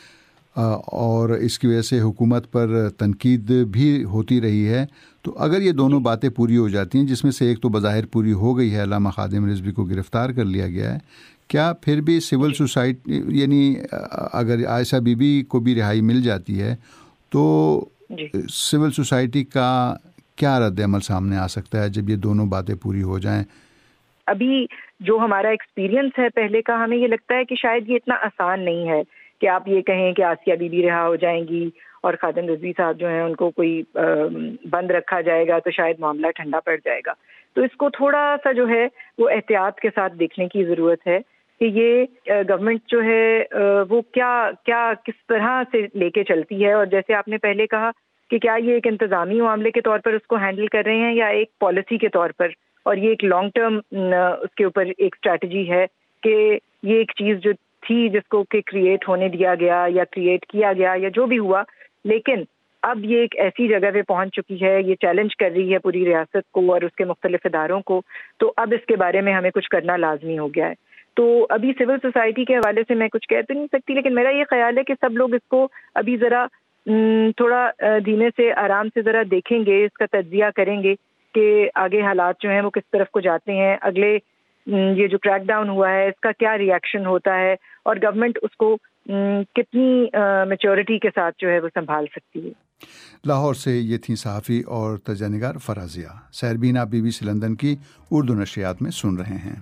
اور اس کی وجہ سے حکومت پر تنقید بھی ہوتی رہی ہے. تو اگر یہ دونوں باتیں پوری ہو جاتی ہیں، جس میں سے ایک تو بظاہر پوری ہو گئی ہے، علامہ خادم رضوی کو گرفتار کر لیا گیا ہے، کیا پھر بھی سول سوسائٹی، یعنی اگر عائشہ بی بی کو بھی رہائی مل جاتی ہے تو سول سوسائٹی کا کیا رد عمل سامنے آ سکتا ہے جب یہ دونوں باتیں پوری ہو جائیں؟ ابھی جو ہمارا ایکسپیرینس ہے پہلے کا، ہمیں یہ لگتا ہے کہ شاید یہ اتنا آسان نہیں ہے کہ آپ یہ کہیں کہ آسیہ بی بی رہا ہو جائیں گی اور خادم رضوی صاحب جو ہیں ان کو کوئی بند رکھا جائے گا تو شاید معاملہ ٹھنڈا پڑ جائے گا. تو اس کو تھوڑا سا جو ہے وہ احتیاط کے ساتھ دیکھنے کی ضرورت ہے کہ یہ گورنمنٹ جو ہے وہ کیا کیا کس طرح سے لے کے چلتی ہے، اور جیسے آپ نے پہلے کہا کہ کیا یہ ایک انتظامی معاملے کے طور پر اس کو ہینڈل کر رہے ہیں یا ایک پالیسی کے طور پر، اور یہ ایک لانگ ٹرم اس کے اوپر ایک اسٹریٹجی ہے کہ یہ ایک چیز جو تھی جس کو کہ کریٹ ہونے دیا گیا یا کریٹ کیا گیا یا جو بھی ہوا، لیکن اب یہ ایک ایسی جگہ پہ پہنچ چکی ہے، یہ چیلنج کر رہی ہے پوری ریاست کو اور اس کے مختلف اداروں کو، تو اب اس کے بارے میں ہمیں کچھ کرنا لازمی ہو گیا ہے. تو ابھی سول سوسائٹی کے حوالے سے میں کچھ کہہ تو نہیں سکتی، لیکن میرا یہ خیال ہے کہ سب لوگ اس کو ابھی ذرا تھوڑا دھیمے سے آرام سے ذرا دیکھیں گے، اس کا تجزیہ کریں گے کہ آگے حالات جو ہیں وہ کس طرف کو جاتے ہیں، اگلے یہ جو کریک ڈاؤن ہوا ہے اس کا کیا ری ایکشن ہوتا ہے اور گورنمنٹ اس کو کتنی میچورٹی کے ساتھ جو ہے وہ سنبھال سکتی ہے. لاہور سے یہ تھیں صحافی اور تجزیہ نگار فرازیہ. سہربین آپ بی بی سی لندن کی اردو نشریات میں سن رہے ہیں.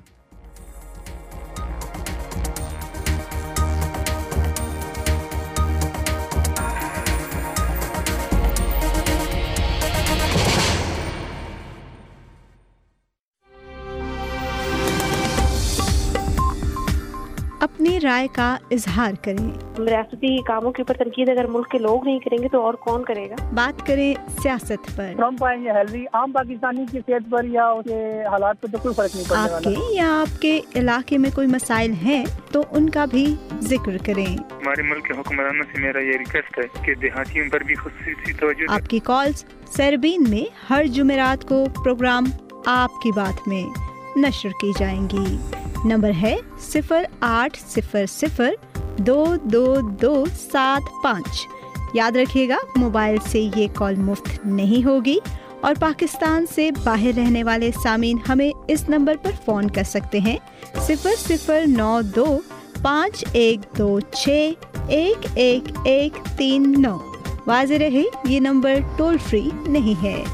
اپنی رائے کا اظہار کریں. ریاستی کاموں کے اوپر تنقید اگر ملک کے لوگ نہیں کریں گے تو اور کون کرے گا. بات کریں سیاست پر. ٹرمپ آئیں یا ہیلری، عام پاکستانی کی صحت پر یا اس کے حالات پر تو کوئی فرق نہیں پڑنے والا. آپ کے یا آپ کے علاقے میں کوئی مسائل ہیں تو ان کا بھی ذکر کریں. ہمارے ملک کے حکمرانوں سے میرا یہ ریکویسٹ ہے کہ دیہاتیوں پر بھی خصوصی توجہ. آپ کی کالز سہربین میں ہر جمعرات کو پروگرام آپ کی بات میں نشر کی جائیں گی. نمبر ہے صفر آٹھ صفر صفر دو دو دو سات پانچ. یاد رکھیے گا موبائل سے یہ کال مفت نہیں ہوگی اور پاکستان سے باہر رہنے والے سامعین ہمیں اس نمبر پر فون کر سکتے ہیں صفر صفر نو دو پانچ ایک دو چھ ایک ایک ایک تین نو. واضح رہے یہ نمبر ٹول فری نہیں ہے.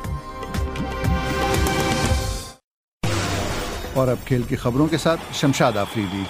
اور اب کھیل کی خبروں کے ساتھ شمشاد آفریدی.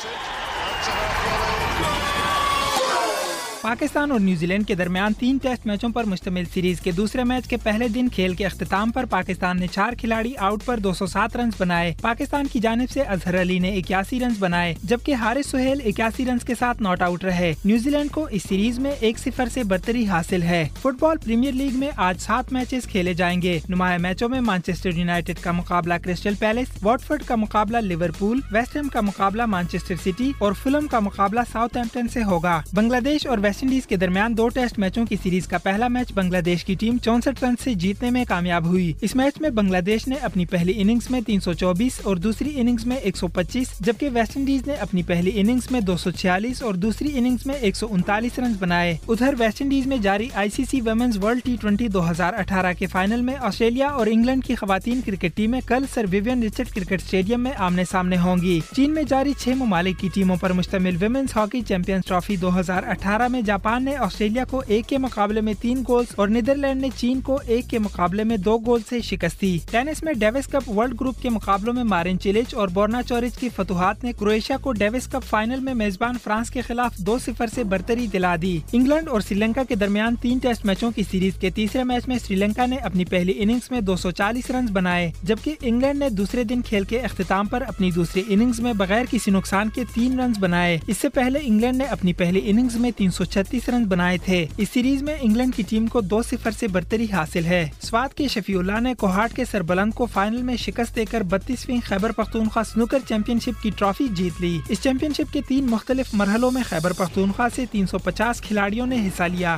پاکستان اور نیوزی لینڈ کے درمیان تین ٹیسٹ میچوں پر مشتمل سیریز کے دوسرے میچ کے پہلے دن کھیل کے اختتام پر پاکستان نے چار کھلاڑی آؤٹ پر دو سو سات رنز بنائے. پاکستان کی جانب سے اظہر علی نے اکیاسی رنز بنائے جبکہ حارث سہیل اکیاسی رنز کے ساتھ ناٹ آؤٹ رہے. نیوزی لینڈ کو اس سیریز میں ایک صفر سے برتری حاصل ہے. فٹ بال پریمیئر لیگ میں آج سات میچز کھیلے جائیں گے. نمایاں میچوں میں مانچسٹر یونائیٹڈ کا مقابلہ کرسٹل پیلس، واٹفورڈ کا مقابلہ لیورپول، ویسٹ ہیم کا مقابلہ مانچسٹر سٹی اور فلم کا مقابلہ ساؤتھ ہیمپٹن سے ہوگا. بنگلہ دیش اور ویسٹ انڈیز کے درمیان دو ٹیسٹ میچوں کی سیریز کا پہلا میچ بنگلہ دیش کی ٹیم چونسٹھ رن سے جیتنے میں کامیاب ہوئی. اس میچ میں بنگلہ دیش نے اپنی پہلی اننگز میں تین سو چوبیس اور دوسری اننگز میں ایک سو پچیس جبکہ ویسٹ انڈیز نے اپنی پہلی اننگز میں دو سو چھیالیس اور دوسری اننگز میں ایک سو انتالیس رنز بنائے. ادھر ویسٹ انڈیز میں جاری I C C women's world T twenty دو ہزار اٹھارہ کے فائنل میں آسٹریلیا اور انگلینڈ کی خواتین کرکٹ ٹیمیں کل Sir Vivian Richard cricket stadium میں آمنے سامنے ہوں گی. چین میں جاری چھ ممالک کی ٹیموں پر مشتمل ویمنز ہاکی چیمپئنز ٹرافی دو ہزار اٹھارہ میں جاپان نے آسٹریلیا کو ایک کے مقابلے میں تین گولز اور نیدرلینڈ نے چین کو ایک کے مقابلے میں دو گول سے شکست دی. ٹینس میں ڈیوس کپ ورلڈ گروپ کے مقابلوں میں مارین چیلچ اور بورنا چورچ کی فتوحات نے کروشیا کو ڈیوس کپ فائنل میں میزبان فرانس کے خلاف دو صفر سے برتری دلا دی. انگلینڈ اور سری لنکا کے درمیان تین ٹیسٹ میچوں کی سیریز کے تیسرے میچ میں سری لنکا نے اپنی پہلی اننگز میں دو سو چالیس رنز بنائے جبکہ انگلینڈ نے دوسرے دن کھیل کے اختتام پر اپنی دوسری اننگز میں بغیر کسی نقصان کے تین رنز بنائے. اس سے پہلے انگلینڈ نے اپنی پہلی اننگز میں تین سو چھتیس رنز بنائے تھے. اس سیریز میں انگلینڈ کی ٹیم کو دو صفر سے برتری حاصل ہے. سوات کے شفیع اللہ نے کوہاٹ کے سربلند کو فائنل میں شکست دے کر بتیسویں Khyber Pakhtunkhwa snooker championship کی ٹرافی جیت لی. اس چیمپئن شپ کے تین مختلف مرحلوں میں خیبر پختونخوا سے تین سو پچاس کھلاڑیوں نے حصہ لیا.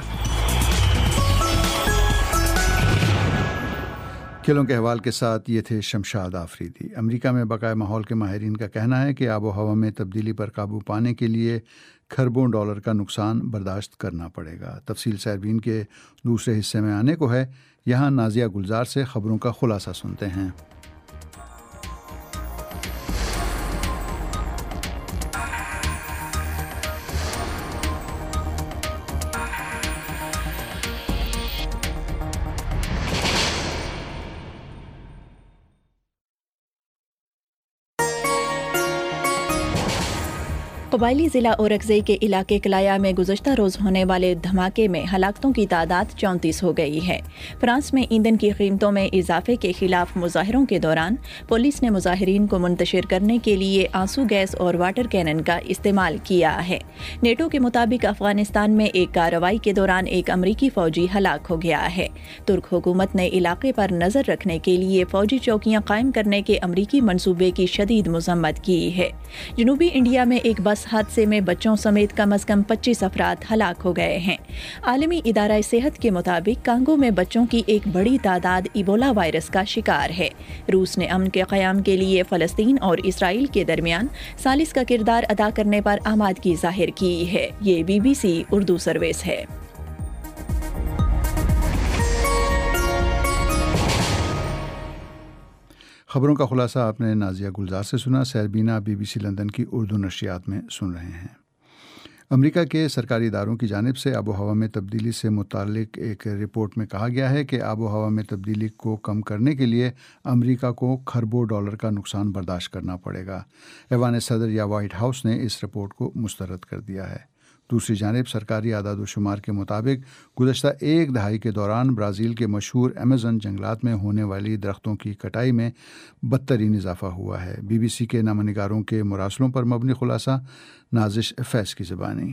کھیلوں کے حوال کے ساتھ یہ تھے شمشاد آفریدی. امریکہ میں بقائے ماحول کے ماہرین کا کہنا ہے کہ آب و ہوا میں تبدیلی پر قابو پانے کے لیے کھربوں ڈالر کا نقصان برداشت کرنا پڑے گا. تفصیل سہربین کے دوسرے حصے میں آنے کو ہے. یہاں نازیہ گلزار سے خبروں کا خلاصہ سنتے ہیں. قبائلی ضلع اورکزئی کے علاقے کلایا میں گزشتہ روز ہونے والے دھماکے میں ہلاکتوں کی تعداد چونتیس ہو گئی ہے. فرانس میں ایندھن کی قیمتوں میں اضافے کے خلاف مظاہروں کے دوران پولیس نے مظاہرین کو منتشر کرنے کے لیے آنسو گیس اور واٹر کینن کا استعمال کیا ہے. نیٹو کے مطابق افغانستان میں ایک کارروائی کے دوران ایک امریکی فوجی ہلاک ہو گیا ہے. ترک حکومت نے علاقے پر نظر رکھنے کے لیے فوجی چوکیاں قائم کرنے کے امریکی منصوبے کی شدید مذمت کی ہے. جنوبی انڈیا میں ایک بس بس حادثے میں بچوں سمیت کم از کم پچیس افراد ہلاک ہو گئے ہیں۔ عالمی ادارہ صحت کے مطابق کانگو میں بچوں کی ایک بڑی تعداد ایبولا وائرس کا شکار ہے۔ روس نے امن کے قیام کے لیے فلسطین اور اسرائیل کے درمیان ثالث کا کردار ادا کرنے پر آمادگی ظاہر کی ہے۔ یہ B B C Urdu service ہے۔ خبروں کا خلاصہ آپ نے نازیہ گلزار سے سنا۔ Sairbeena B B C London کی اردو نشریات میں سن رہے ہیں۔ امریکہ کے سرکاری اداروں کی جانب سے آب و ہوا میں تبدیلی سے متعلق ایک رپورٹ میں کہا گیا ہے کہ آب و ہوا میں تبدیلی کو کم کرنے کے لیے امریکہ کو کھربوں ڈالر کا نقصان برداشت کرنا پڑے گا۔ ایوان صدر یا وائٹ ہاؤس نے اس رپورٹ کو مسترد کر دیا ہے۔ دوسری جانب سرکاری اعداد و شمار کے مطابق گزشتہ ایک دہائی کے دوران برازیل کے مشہور ایمیزن جنگلات میں ہونے والی درختوں کی کٹائی میں بدترین اضافہ ہوا ہے۔ بی بی سی کے نامہ نگاروں کے مراسلوں پر مبنی خلاصہ نازش فیض کی زبانی۔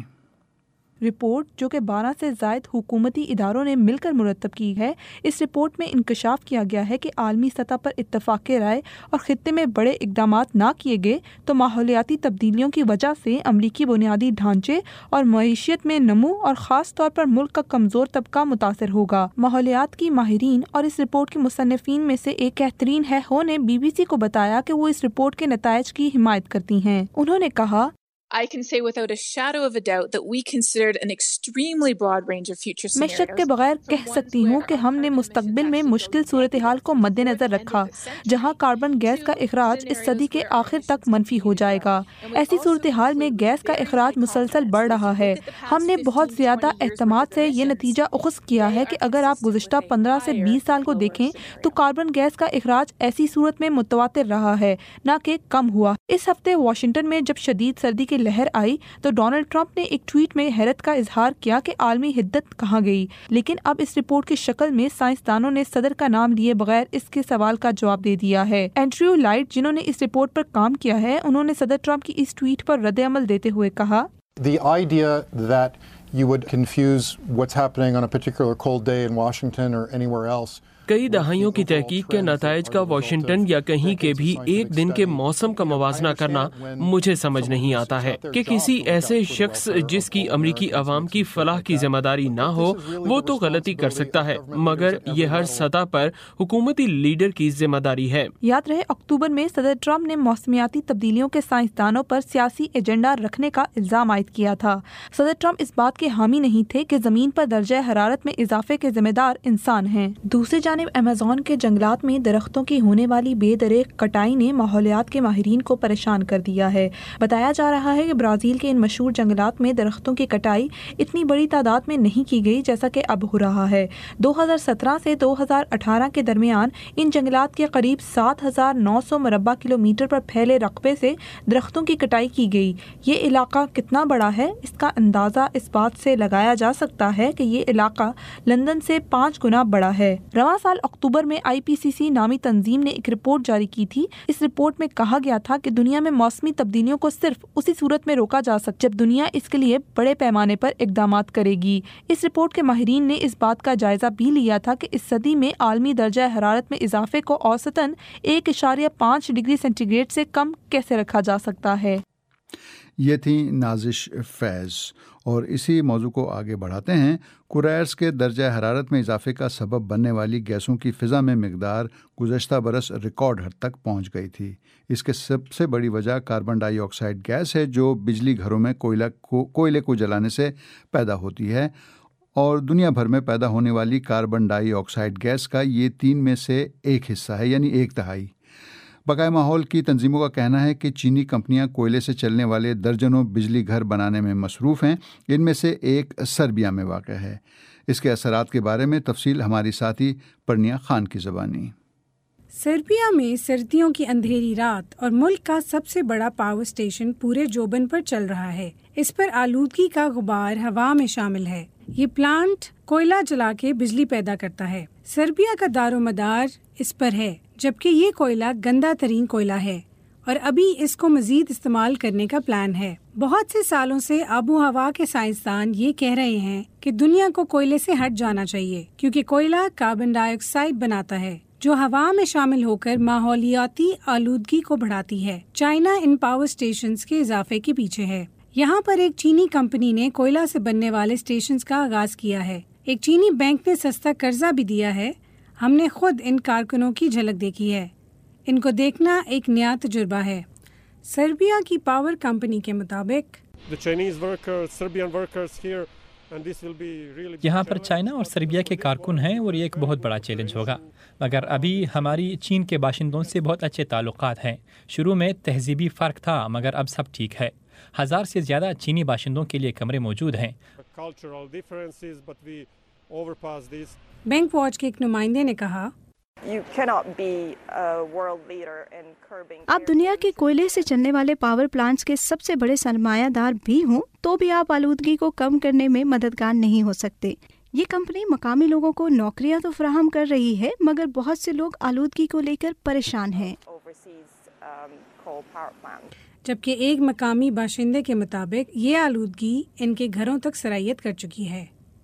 رپورٹ جو کہ بارہ سے زائد حکومتی اداروں نے مل کر مرتب کی ہے، اس رپورٹ میں انکشاف کیا گیا ہے کہ عالمی سطح پر اتفاق رائے اور خطے میں بڑے اقدامات نہ کیے گئے تو ماحولیاتی تبدیلیوں کی وجہ سے امریکی بنیادی ڈھانچے اور معیشت میں نمو اور خاص طور پر ملک کا کمزور طبقہ متاثر ہوگا۔ ماحولیات کی ماہرین اور اس رپورٹ کے مصنفین میں سے ایک کیتھرین ہیہو نے بی بی سی کو بتایا کہ وہ اس رپورٹ کے نتائج کی حمایت کرتی ہیں۔ انہوں نے کہا، I can say without a shadow of a doubt that we considered an extremely broad range of future scenarios. میں شک کے بغیر کہہ سکتی ہوں کہ ہم نے مستقبل میں مشکل صورتحال کو مد نظر رکھا جہاں کاربن گیس کا اخراج اس صدی کے آخر تک منفی ہو جائے گا۔ ایسی صورتحال میں گیس کا اخراج مسلسل بڑھ رہا ہے۔ ہم نے بہت زیادہ اعتماد سے یہ نتیجہ اخذ کیا ہے کہ اگر آپ گزشتہ پندرہ سے بیس سال کو دیکھیں تو کاربن گیس کا اخراج ایسی صورت میں متواتر رہا ہے نہ کہ کم ہوا۔ اس ہفتے واشنگٹن میں جب شدید سردی کے لہر آئی تو ڈونلڈ ٹرمپ نے ایک ٹویٹ میں حیرت کا اظہار کیا کہ عالمی حدت کہاں گئی، لیکن اب اس رپورٹ کی شکل میں سائنسدانوں نے صدر کا نام لیے بغیر اس کے سوال کا جواب دے دیا ہے۔ اینڈریو لائٹ جنہوں نے اس رپورٹ پر کام کیا ہے، انہوں نے صدر ٹرمپ کی اس ٹویٹ پر رد عمل دیتے ہوئے کہا، The idea that you would confuse what's happening on a particular cold day in Washington or anywhere else کئی دہائیوں کی تحقیق کے نتائج کا واشنگٹن یا کہیں کے بھی ایک دن کے موسم کا موازنہ کرنا مجھے سمجھ نہیں آتا ہے کہ کسی ایسے شخص جس کی امریکی عوام کی فلاح کی ذمہ داری نہ ہو وہ تو غلطی کر سکتا ہے، مگر یہ ہر سطح پر حکومتی لیڈر کی ذمہ داری ہے۔ یاد رہے اکتوبر میں صدر ٹرمپ نے موسمیاتی تبدیلیوں کے سائنسدانوں پر سیاسی ایجنڈا رکھنے کا الزام عائد کیا تھا۔ صدر ٹرمپ اس بات کے حامی نہیں تھے کہ زمین پر درجہ حرارت میں اضافے کے ذمہ دار انسان ہیں۔ دوسری جانب ایمیزون کے جنگلات میں درختوں کی ہونے والی بے دریغ کٹائی نے ماحولیات کے ماہرین کو پریشان کر دیا ہے۔ بتایا جا رہا ہے کہ برازیل کے ان مشہور جنگلات میں درختوں کی کٹائی اتنی بڑی تعداد میں نہیں کی گئی جیسا کہ اب ہو رہا ہے۔ دو ہزار سترہ سے دو ہزار اٹھارہ کے درمیان ان جنگلات کے قریب سات ہزار نو سو مربع کلومیٹر پر پھیلے رقبے سے درختوں کی کٹائی کی گئی۔ یہ علاقہ کتنا بڑا ہے اس کا اندازہ اس بات سے لگایا جا سکتا ہے کہ یہ علاقہ لندن سے پانچ گنا بڑا ہے۔ رواں سال اکتوبر میں آئی پی سی سی نامی تنظیم نے ایک رپورٹ جاری کی تھی۔ اس رپورٹ میں کہا گیا تھا کہ دنیا میں موسمی تبدیلیوں کو صرف اسی صورت میں روکا جا سکتا جب دنیا اس کے لیے بڑے پیمانے پر اقدامات کرے گی۔ اس رپورٹ کے ماہرین نے اس بات کا جائزہ بھی لیا تھا کہ اس صدی میں عالمی درجہ حرارت میں اضافے کو اوسطاً ایک اشاریہ پانچ ڈگری سینٹی گریڈ سے کم کیسے رکھا جا سکتا ہے۔ یہ تھی نازش فیض، اور اسی موضوع کو آگے بڑھاتے ہیں۔ کرائرس کے درجہ حرارت میں اضافے کا سبب بننے والی گیسوں کی فضا میں مقدار گزشتہ برس ریکارڈ حد تک پہنچ گئی تھی۔ اس کے سب سے بڑی وجہ کاربن ڈائی آکسائڈ گیس ہے جو بجلی گھروں میں کوئلہ کو کوئلے کو جلانے سے پیدا ہوتی ہے، اور دنیا بھر میں پیدا ہونے والی کاربن ڈائی آکسائڈ گیس کا یہ تین میں سے ایک حصہ ہے، یعنی ایک تہائی۔ بقائے ماحول کی تنظیموں کا کہنا ہے کہ چینی کمپنیاں کوئلے سے چلنے والے درجنوں بجلی گھر بنانے میں مصروف ہیں، ان میں سے ایک سربیا میں واقع ہے۔ اس کے اثرات کے بارے میں تفصیل ہماری ساتھی پرنیا خان کی زبانی۔ سربیا میں سردیوں کی اندھیری رات اور ملک کا سب سے بڑا پاور اسٹیشن پورے جوبن پر چل رہا ہے۔ اس پر آلودگی کا غبار ہوا میں شامل ہے۔ یہ پلانٹ کوئلہ جلا کے بجلی پیدا کرتا ہے۔ سربیا کا دار و مدار اس پر ہے، جبکہ یہ کوئلہ گندا ترین کوئلہ ہے اور ابھی اس کو مزید استعمال کرنے کا پلان ہے۔ بہت سے سالوں سے آب و ہوا کے سائنسدان یہ کہہ رہے ہیں کہ دنیا کو کوئلے سے ہٹ جانا چاہیے، کیونکہ کوئلہ کاربن ڈائی آکسائڈ بناتا ہے جو ہوا میں شامل ہو کر ماحولیاتی آلودگی کو بڑھاتی ہے۔ چائنا ان پاور اسٹیشنز کے اضافے کے پیچھے ہے۔ यहाँ पर एक चीनी कंपनी ने कोयला से बनने वाले स्टेशंस का आगाज किया है। एक चीनी बैंक ने सस्ता कर्जा भी दिया है। हमने खुद इन कारकुनों की झलक देखी है। इनको देखना एक नया तजुर्बा है। सर्बिया की पावर कंपनी के मुताबिक यहाँ पर चाइना और सर्बिया के कारकुन हैं और ये एक बहुत बड़ा चैलेंज होगा, मगर अभी हमारी चीन के बाशिंदों से बहुत अच्छे ताल्लुकात हैं। शुरू में तहजीबी फ़र्क था, मगर अब सब ठीक है। हज़ार से ज़्यादा चीनी बाशिंदों के लिए कमरे मौजूद हैं। बैंक वॉच के एक नुमाइंदे ने कहा, आप दुनिया के कोयले से चलने वाले पावर प्लांट्स के सबसे बड़े सरमायादार भी हों तो भी आप आलूदगी को कम करने में मददगार नहीं हो सकते। ये कंपनी मकामी लोगों को नौकरियां तो फराहम कर रही है, मगर बहुत से लोग आलूदगी को लेकर परेशान हैं। जबकि एक मकामी बाशिंदे के मुताबिक ये आलूदगी इनके घरों तक सरायत कर चुकी है।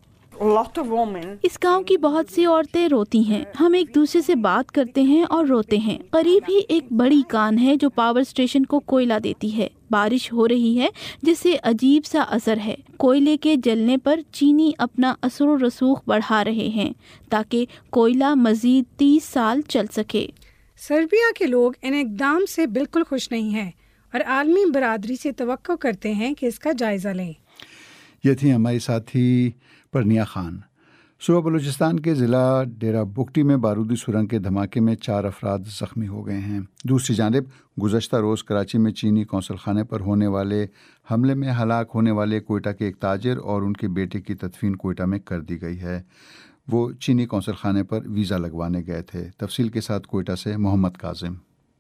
इस गांव की बहुत सी औरतें रोती हैं। हम एक दूसरे से बात करते हैं और रोते हैं। करीब ही एक बड़ी कान है जो पावर स्टेशन को कोयला देती है। बारिश हो रही है जिससे अजीब सा असर है। कोयले के जलने पर चीनी अपना असर रसूख बढ़ा रहे हैं ताकि कोयला मजीद तीस साल चल सके। सर्बिया के लोग इन इक़दाम से बिल्कुल खुश नहीं हैं और आलमी बरादरी से तवक्को करते हैं कि इसका जायजा लें। ये थी हमारी साथी परनिया खान। सुबह बलूचिस्तान के ज़िला डेरा बुगटी में बारूदी सुरंग के धमाके में चार अफराद ज़ख्मी हो गए हैं। दूसरी जानिब गुज़श्ता रोज़ कराची में चीनी कौंसल खाने पर होने वाले हमले में हलाक होने वाले कोयटा के एक ताजिर और उनके बेटे की तदफीन कोयटा में कर दी गई है। वो चीनी कौंसल खाने पर वीज़ा लगवाने गए थे। तफसील के साथ कोयटा से मोहम्मद काजिम।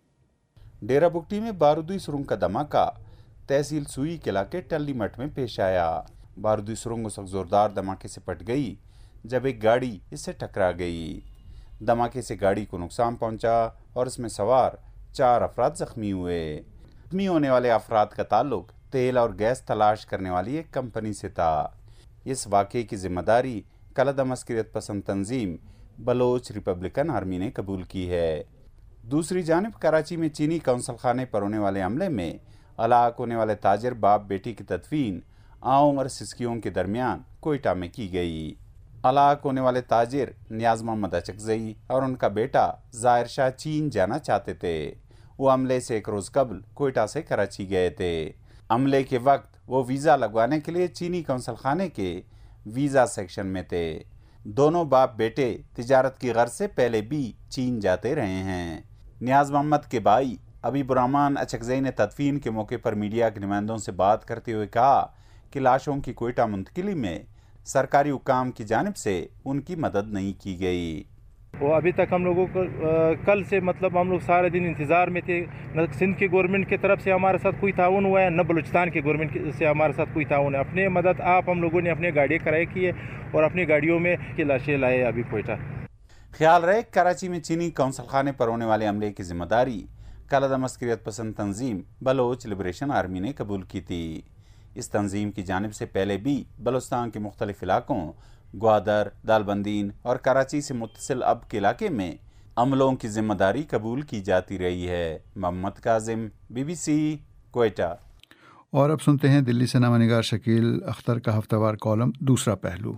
डेरा बुगटी में बारूदी सुरंग का धमाका तहसील सुई के इलाके टल्ली मठ में पेश आया। बारूदी सुरंग उस जोरदार धमाके से पट गई जब एक गाड़ी इससे टकरा गई। धमाके से गाड़ी को नुकसान पहुंचा और इसमें सवार चार अफराद जख्मी हुए। जख्मी होने वाले अफराद का ताल्लुक तेल और गैस तलाश करने वाली एक कंपनी से था। इस वाक़े की जिम्मेदारी कलदम अस्करियत पसंद तंजीम बलोच रिपब्लिकन आर्मी ने कबूल की है। दूसरी जानिब कराची में चीनी कौंसल खाने पर होने वाले हमले में हलाक होने वाले ताजिर बाप बेटी की तदफीन आउमर सिस्कियों के दरमियान कोयटा में की गई। हलाक होने वाले ताजिर नियाज मोहम्मद अचकजई और उनका बेटा जाहिर शाह चीन जाना चाहते थे। वो हमले से एक रोज़ कबल कोयटा से कराची गए थे। हमले के वक्त वो वीज़ा लगवाने के लिए चीनी कौंसल खाने के वीज़ा सेक्शन में थे। दोनों बाप बेटे तिजारत की गर्ज से पहले भी चीन जाते रहे हैं। नियाज मोहम्मद के भाई अबीबुर्रहमान अचकजई ने तदफीन के मौके पर मीडिया के नुमाइंदों से बात करते हुए कहा कि लाशों की कोयटा मुंतकिली में सरकारी हुकाम की जानिब से उनकी मदद नहीं की गई। वो अभी तक हम लोगों को आ, कल से मतलब हम लोग सारे दिन इंतज़ार में थे। न सिंध की गवर्नमेंट की तरफ से हमारे साथ कोई ताउन हुआ है, न बलूचिस्तान की गवर्नमेंट से हमारे साथ कोई ताउन है। अपने मदद आप हम लोगों ने अपनी गाड़ियाँ किराए की है और अपनी गाड़ियों में की लाशें लाए अभी कोयटा। ख्याल रहे कराची में चीनी कौंसल खाने पर होने वाले हमले की जिम्मेदारी कलदम अस्करियत पसंद तंजीम बलोच लिबरेशन आर्मी ने कबूल की थी। इस तंजीम की जानिब से पहले भी बलूचिस्तान के मुख्तलिफ इलाकों ग्वादर, दालबंदीन और कराची से मुत्तसिल अब के इलाके में अमलों की जिम्मेदारी कबूल की जाती रही है। मोहम्मद काजिम, बीबीसी, कोयटा। और अब सुनते हैं दिल्ली से नामनिगार शकील अख्तर का हफ्तावार कॉलम दूसरा पहलू।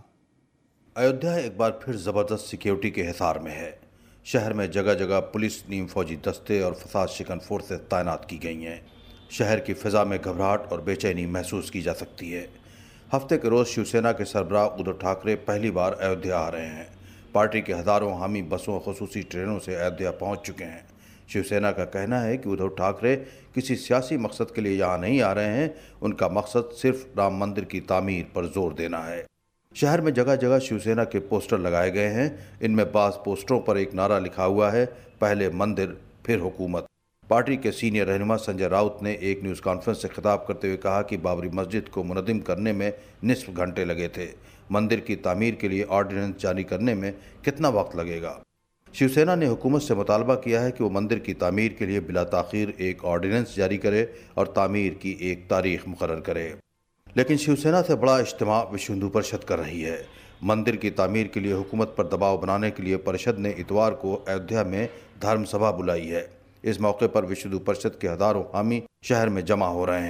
अयोध्या एक बार फिर ज़बरदस्त सिक्योरिटी के हिसार में है। शहर में जगह जगह पुलिस, नीम फौजी दस्ते और फसाद शिकन फोर्सेस तैनात की गई हैं। शहर की फ़िज़ा में घबराहट और बेचैनी महसूस की जा सकती है। हफ्ते के रोज़ शिवसेना के सरबराह उद्धव ठाकरे पहली बार अयोध्या आ रहे हैं। पार्टी के हज़ारों हामी बसों, ख़ुसूसी ट्रेनों से अयोध्या पहुंच चुके हैं। शिवसेना का कहना है कि उद्धव ठाकरे किसी सियासी मकसद के लिए यहाँ नहीं आ रहे हैं। उनका मकसद सिर्फ राम मंदिर की तामीर पर जोर देना है। शहर में जगह जगह शिवसेना के पोस्टर लगाए गए हैं। इनमें बाज़ पोस्टरों पर एक नारा लिखा हुआ है, पहले मंदिर फिर हुकूमत। पार्टी के सीनियर रहनुमा संजय राउत ने एक न्यूज़ कॉन्फ्रेंस से खिताब करते हुए कहा कि बाबरी मस्जिद को मुनज़्ज़म करने में निस्फ घंटे लगे थे। मंदिर की तामीर के लिए ऑर्डिनेंस जारी करने में कितना वक्त लगेगा। शिवसेना ने हुकूमत से मुतालबा किया है कि वो मंदिर की तामीर के लिए बिला ताख़ीर एक ऑर्डिनेंस जारी करे और तामीर की एक तारीख मुकर्रर करे। लेकिन शिवसेना से बड़ा इज्तिमा विश्व हिंदू परिषद कर रही है। मंदिर की तामीर के लिए हुकूमत पर दबाव बनाने के लिए परिषद ने इतवार को अयोध्या में धर्म सभा बुलाई है। इस मौके पर विश्व हिंदू परिषद के हज़ारों हामी शहर में जमा हो रहे हैं।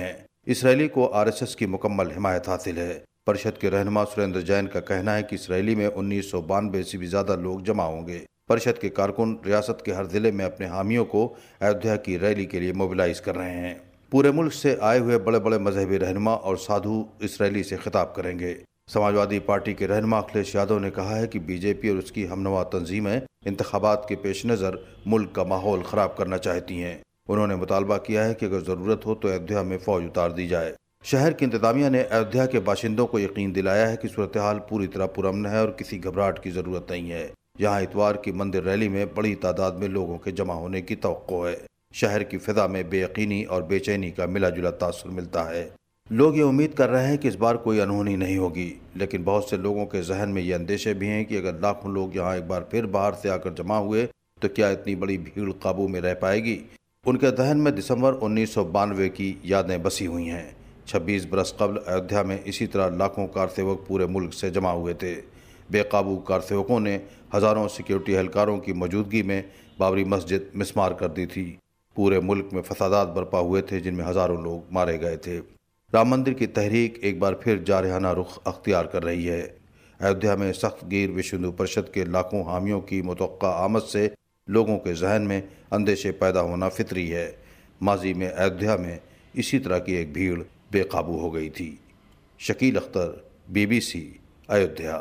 اسرائیلی کو آر ایس ایس کی مکمل حمایت حاصل ہے۔ پرشد کے رہنما سریندر جین کا کہنا ہے کہ اسرائیلی میں انیس سو بانوے سے بھی زیادہ لوگ جمع ہوں گے۔ پرشد کے کارکن ریاست کے ہر ضلع میں اپنے حامیوں کو ایودھیا کی ریلی کے لیے موبلائز کر رہے ہیں۔ پورے ملک سے آئے ہوئے بڑے بڑے مذہبی رہنما اور سادھو اسرائیلی سے خطاب کریں گے۔ سماجوادی پارٹی کے رہنما اکھلیش یادو نے کہا ہے کہ بی جے پی اور اس کی ہم نوا تنظیمیں انتخابات کے پیش نظر ملک کا ماحول خراب کرنا چاہتی ہیں۔ انہوں نے مطالبہ کیا ہے کہ اگر ضرورت ہو تو ایودھیا میں فوج اتار دی جائے۔ شہر کی انتظامیہ نے ایودھیا کے باشندوں کو یقین دلایا ہے کہ صورتحال پوری طرح پرامن ہے اور کسی گھبراہٹ کی ضرورت نہیں ہے۔ یہاں اتوار کی مندر ریلی میں بڑی تعداد میں لوگوں کے جمع ہونے کی توقع ہے۔ شہر کی فضا میں بے یقینی اور بے چینی کا ملا جلا تاثر ملتا ہے۔ لوگ یہ امید کر رہے ہیں کہ اس بار کوئی انہونی نہیں ہوگی، لیکن بہت سے لوگوں کے ذہن میں یہ اندیشے بھی ہیں کہ اگر لاکھوں لوگ یہاں ایک بار پھر باہر سے آ کر جمع ہوئے تو کیا اتنی بڑی بھیڑ قابو میں رہ پائے گی؟ ان کے ذہن میں دسمبر انیس سو بانوے کی یادیں بسی ہوئی ہیں۔ چھبیس برس قبل ایودھیا میں اسی طرح لاکھوں کار سیوک پورے ملک سے جمع ہوئے تھے۔ بے قابو کار سیوکوں نے ہزاروں سیکیورٹی اہلکاروں کی موجودگی میں بابری مسجد مسمار کر دی تھی۔ پورے ملک میں فسادات برپا ہوئے تھے جن میں ہزاروں لوگ مارے گئے تھے۔ رام مندر کی تحریک ایک بار پھر جارحانہ رخ اختیار کر رہی ہے۔ ایودھیا میں سخت گیر وشو ہندو پرشد کے لاکھوں حامیوں کی متوقع آمد سے لوگوں کے ذہن میں اندیشے پیدا ہونا فطری ہے۔ ماضی میں ایودھیا میں اسی طرح کی ایک بھیڑ بے قابو ہو گئی تھی۔ Shakeel Akhtar, B B C, Ayodhya.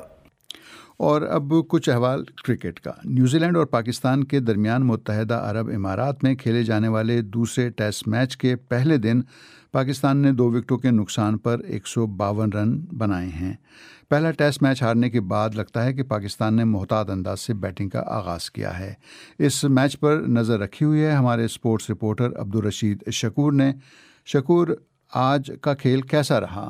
اور اب کچھ احوال کرکٹ کا۔ نیوزی لینڈ اور پاکستان کے درمیان متحدہ عرب امارات میں کھیلے جانے والے دوسرے ٹیسٹ میچ کے پہلے دن پاکستان نے دو وکٹوں کے نقصان پر ایک سو باون رن بنائے ہیں۔ پہلا ٹیسٹ میچ ہارنے کے بعد لگتا ہے کہ پاکستان نے محتاط انداز سے بیٹنگ کا آغاز کیا ہے۔ اس میچ پر نظر رکھی ہوئی ہے ہمارے اسپورٹس رپورٹر عبدالرشید شکور نے۔ شکور، آج کا کھیل کیسا رہا؟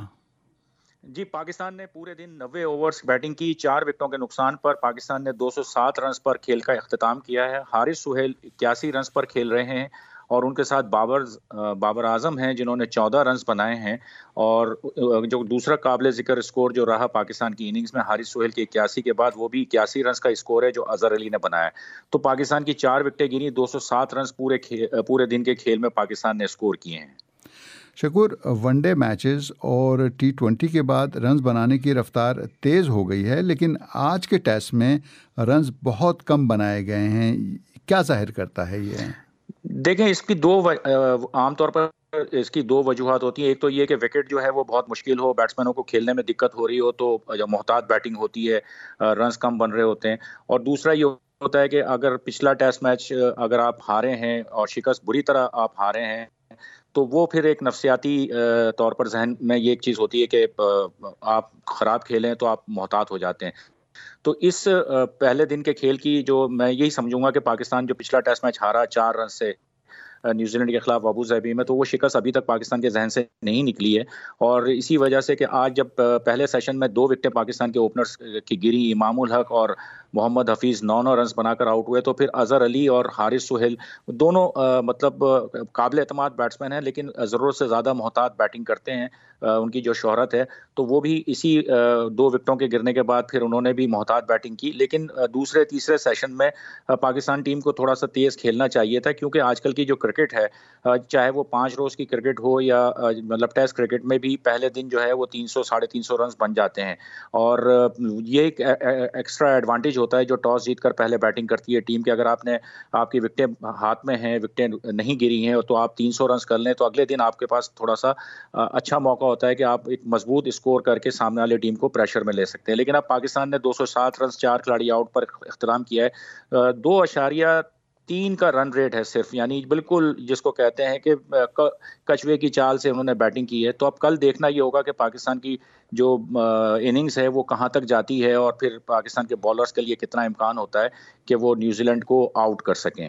جی، پاکستان نے پورے دن نوے اوورز بیٹنگ کی۔ چار وکٹوں کے نقصان پر پاکستان نے دو سو سات رنز پر کھیل کا اختتام کیا ہے۔ حارث سہیل اکیاسی رنز پر کھیل رہے ہیں اور ان کے ساتھ بابر بابر اعظم ہیں جنہوں نے چودہ رنز بنائے ہیں، اور جو دوسرا قابل ذکر اسکور جو رہا پاکستان کی اننگز میں حارث سہیل کے اکیاسی کے بعد، وہ بھی اکیاسی رنز کا اسکور ہے جو اظہر علی نے بنایا ہے۔ تو پاکستان کی چار وکٹیں گری، دو سو سات رنز پورے پورے دن کے کھیل میں پاکستان نے اسکور کیے ہیں۔ شکور، ون ڈے میچز اور ٹی ٹوینٹی کے بعد رنز بنانے کی رفتار تیز ہو گئی ہے، لیکن آج کے ٹیسٹ میں رنز بہت کم بنائے گئے ہیں۔ کیا ظاہر کرتا ہے یہ؟ دیکھیں، اس کی دو عام طور پر اس کی دو وجوہات ہوتی ہیں۔ ایک تو یہ کہ وکٹ جو ہے وہ بہت مشکل ہو، بیٹسمینوں کو کھیلنے میں دقت ہو رہی ہو تو محتاط بیٹنگ ہوتی ہے، رنز کم بن رہے ہوتے ہیں۔ اور دوسرا یہ ہوتا ہے کہ اگر پچھلا ٹیسٹ میچ اگر آپ ہارے ہیں اور شکست بری طرح آپ ہارے ہیں تو وہ پھر ایک نفسیاتی طور پر ذہن میں یہ ایک چیز ہوتی ہے کہ آپ خراب کھیلیں تو آپ محتاط ہو جاتے ہیں۔ تو اس پہلے دن کے کھیل کی جو میں یہی سمجھوں گا کہ پاکستان جو پچھلا ٹیسٹ میچ ہارا چار رن سے نیوزی لینڈ کے خلاف ابو ظہبی میں، تو وہ شکست ابھی تک پاکستان کے ذہن سے نہیں نکلی ہے، اور اسی وجہ سے کہ آج جب پہلے سیشن میں دو وکٹیں پاکستان کے اوپنرز کی گری، امام الحق اور محمد حفیظ نو نو رنز بنا کر آؤٹ ہوئے، تو پھر اظہر علی اور حارث سہیل دونوں مطلب قابل اعتماد بیٹسمین ہیں لیکن ضرورت سے زیادہ محتاط بیٹنگ کرتے ہیں، ان کی جو شہرت ہے، تو وہ بھی اسی دو وکٹوں کے گرنے کے بعد پھر انہوں نے بھی محتاط بیٹنگ کی۔ لیکن دوسرے تیسرے سیشن میں پاکستان ٹیم کو تھوڑا سا تیز کھیلنا چاہیے تھا، کیونکہ آج کل کی جو کرکٹ ہے، چاہے وہ پانچ روز کی کرکٹ ہو یا مطلب ٹیسٹ کرکٹ میں بھی پہلے دن جو ہے وہ تین سو ساڑھے تین سو رنز بن جاتے ہیں، اور یہ ایک ایکسٹرا ایڈوانٹیج ہوتا ہے جو ٹاس جیت کر پہلے بیٹنگ کرتی ہے ٹیم کے۔ اگر آپ نے آپ کی وکٹیں ہاتھ میں ہیں، وکٹیں نہیں گری ہیں تو آپ تین سو رنز کر لیں تو اگلے دن آپ کے پاس تھوڑا سا اچھا موقع ہوتا ہے کہ آپ ایک مضبوط اسکور کر کے سامنے والی ٹیم کو پریشر میں لے سکتے ہیں۔ لیکن اب پاکستان نے دو سو سات رنز چار کھلاڑی آؤٹ پر اختتام کیا ہے، دو اشاریہ تین کا رن ریٹ ہے صرف، یعنی بالکل جس کو کہتے ہیں کہ کچوے کی چال سے انہوں نے بیٹنگ کی ہے۔ تو اب کل دیکھنا یہ ہوگا کہ پاکستان کی جو اننگز ہے وہ کہاں تک جاتی ہے، اور پھر پاکستان کے بالرز کے لیے کتنا امکان ہوتا ہے کہ وہ نیوزی لینڈ کو آؤٹ کر سکیں۔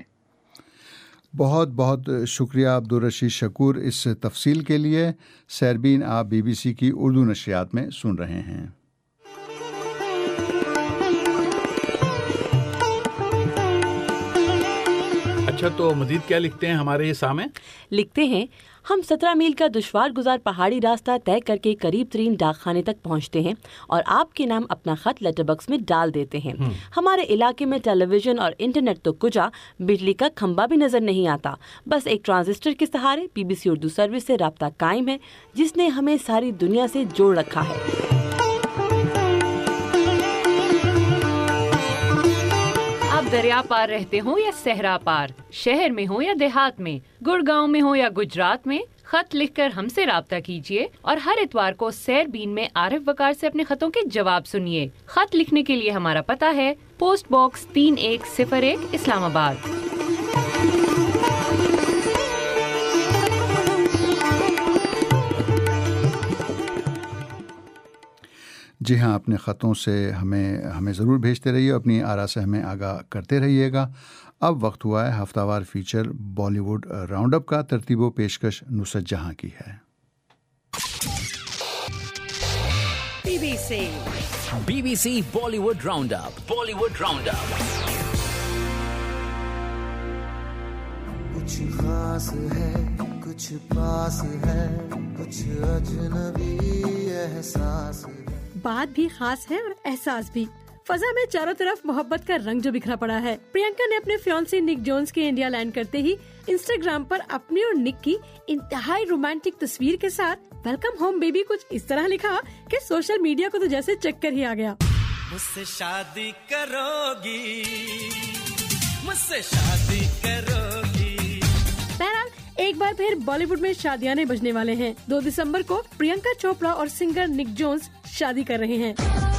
بہت بہت شکریہ عبدالرشید شکور اس تفصیل کے لیے۔ سیربین، آپ بی بی سی کی اردو نشریات میں سن رہے ہیں۔ اچھا تو مزید کیا لکھتے ہیں ہمارے یہ سامنے؟ لکھتے ہیں ہم سترہ میل کا دشوار گزار پہاڑی راستہ طے کر کے قریب ترین ڈاک خانے تک پہنچتے ہیں اور آپ کے نام اپنا خط لیٹر باکس میں ڈال دیتے ہیں. ہمارے علاقے میں ٹیلی ویژن اور انٹرنیٹ تو کجا، بجلی کا کھمبا بھی نظر نہیں آتا. بس ایک ٹرانزسٹر کے سہارے B B C Urdu service سے رابطہ قائم ہے جس نے ہمیں ساری دنیا سے جوڑ رکھا ہے. آپ دریا پار رہتے ہوں یا صحرا پار، شہر میں ہوں یا دیہات میں، گڑگاؤں میں ہوں یا گجرات میں، خط لکھ کر ہم سے رابطہ کیجیے اور ہر اتوار کو سیر بین میں عارف وقار سے اپنے خطوں کے جواب سنیے. خط لکھنے کے لیے ہمارا پتہ ہے پوسٹ باکس تین ایک صفر ایک اسلام آباد. جی ہاں، اپنے خطوں سے ہمیں ہمیں ضرور بھیجتے رہیے، اپنی آرا سے ہمیں آگاہ کرتے رہیے گا. اب وقت ہوا ہے ہفتہ وار feature Bollywood round up کا. ترتیب و پیشکش نصرت جہاں کی ہے. B B C B B C Bollywood round up. Bollywood round up. کچھ خاص ہے، کچھ پاس ہے، کچھ اجنبی احساس ہے. بات بھی خاص ہے اور احساس بھی. فضا میں چاروں طرف محبت کا رنگ جو بکھرا پڑا ہے. پرینکا نے اپنے فیونسی نک جونز کے انڈیا لینڈ کرتے ہی انسٹاگرام پر اپنی اور نک کی انتہائی رومانٹک تصویر کے ساتھ ویلکم ہوم بیبی کچھ اس طرح لکھا کہ سوشل میڈیا کو تو جیسے چکر ہی آ گیا. مجھ سے شادی کرو گی، مجھ سے شادی کرو گی. بہرحال ایک بار پھر بالی ووڈ میں شادیاں بجنے والے ہیں. دو دسمبر کو پرینکا چوپڑا اور سنگر نک جونز شادی کر رہے ہیں.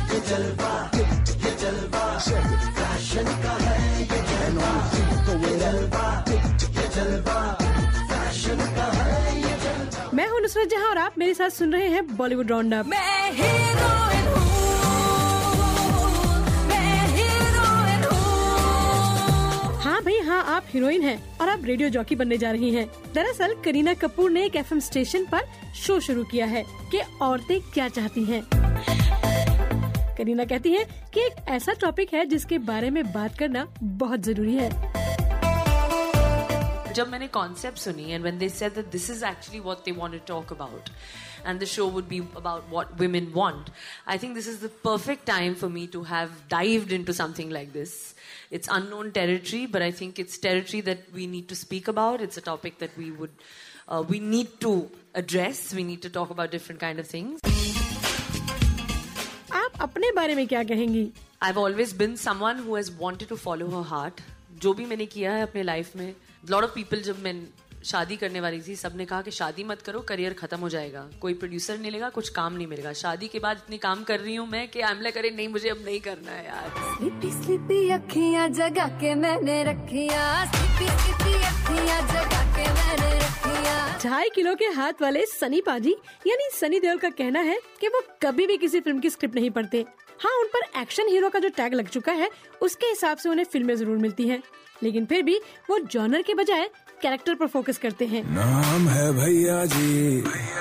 میں ہوں نصرت جہاں اور آپ میرے ساتھ سن رہے ہیں بالی ووڈ راؤنڈ اپ. ہاں بھائی ہاں، آپ ہیروئن ہیں اور آپ ریڈیو جاکی بننے جا رہی ہیں. دراصل کرینہ کپور نے ایک ایف ایم اسٹیشن پر شو شروع کیا ہے کہ عورتیں کیا چاہتی ہیں. کرینہ کہتی ہیں کہ ایک ایسا ٹاپک ہے جس کے بارے میں بات کرنا بہت ضروری ہے. جب میں نے کانسیپٹ سنی and when they said that this is actually what they want to talk about and the show would be about what women want, I think this is the perfect time for me to have dived into something like this. It's unknown territory, but I think it's territory that we need to speak about. It's a topic that we would uh, we need to address. We need to talk about different kind of things. آپ اپنے بارے میں کیا کہیں گی؟ I've always been someone who has wanted to follow her heart. جو بھی میں نے کیا ہے اپنے لائف میں, lot of people جب میں شادی کرنے والی تھی سب نے کہا کہ شادی مت کرو, کریئر ختم ہو جائے گا, کوئی پروڈیوسر نہیں لے گا, کچھ کام نہیں ملے گا. شادی کے بعد اتنی کام کر رہی ہوں میں کہ عاملہ کرے نہیں, مجھے اب نہیں کرنا ہے یار. سلیپی سلیپی اکھیاں جگا کے میں نے رکھیاں, سلیپی سلیپی اکھیاں جگا کے میں نے رکھیاں. ڈھائی کلو کے ہاتھ والے سنی پاجی یعنی سنی دیول کا کہنا ہے کہ وہ کبھی بھی کسی فلم کی اسکرپٹ نہیں پڑھتے. ہاں, ان پر ایکشن ہیرو کا جو ٹیگ لگ چکا ہے اس کے حساب سے انہیں فلمیں ضرور ملتی ہیں, لیکن پھر بھی وہ جانر کے بجائے کیریکٹر پر فوکس کرتے ہیں. نام ہے بھیا جی,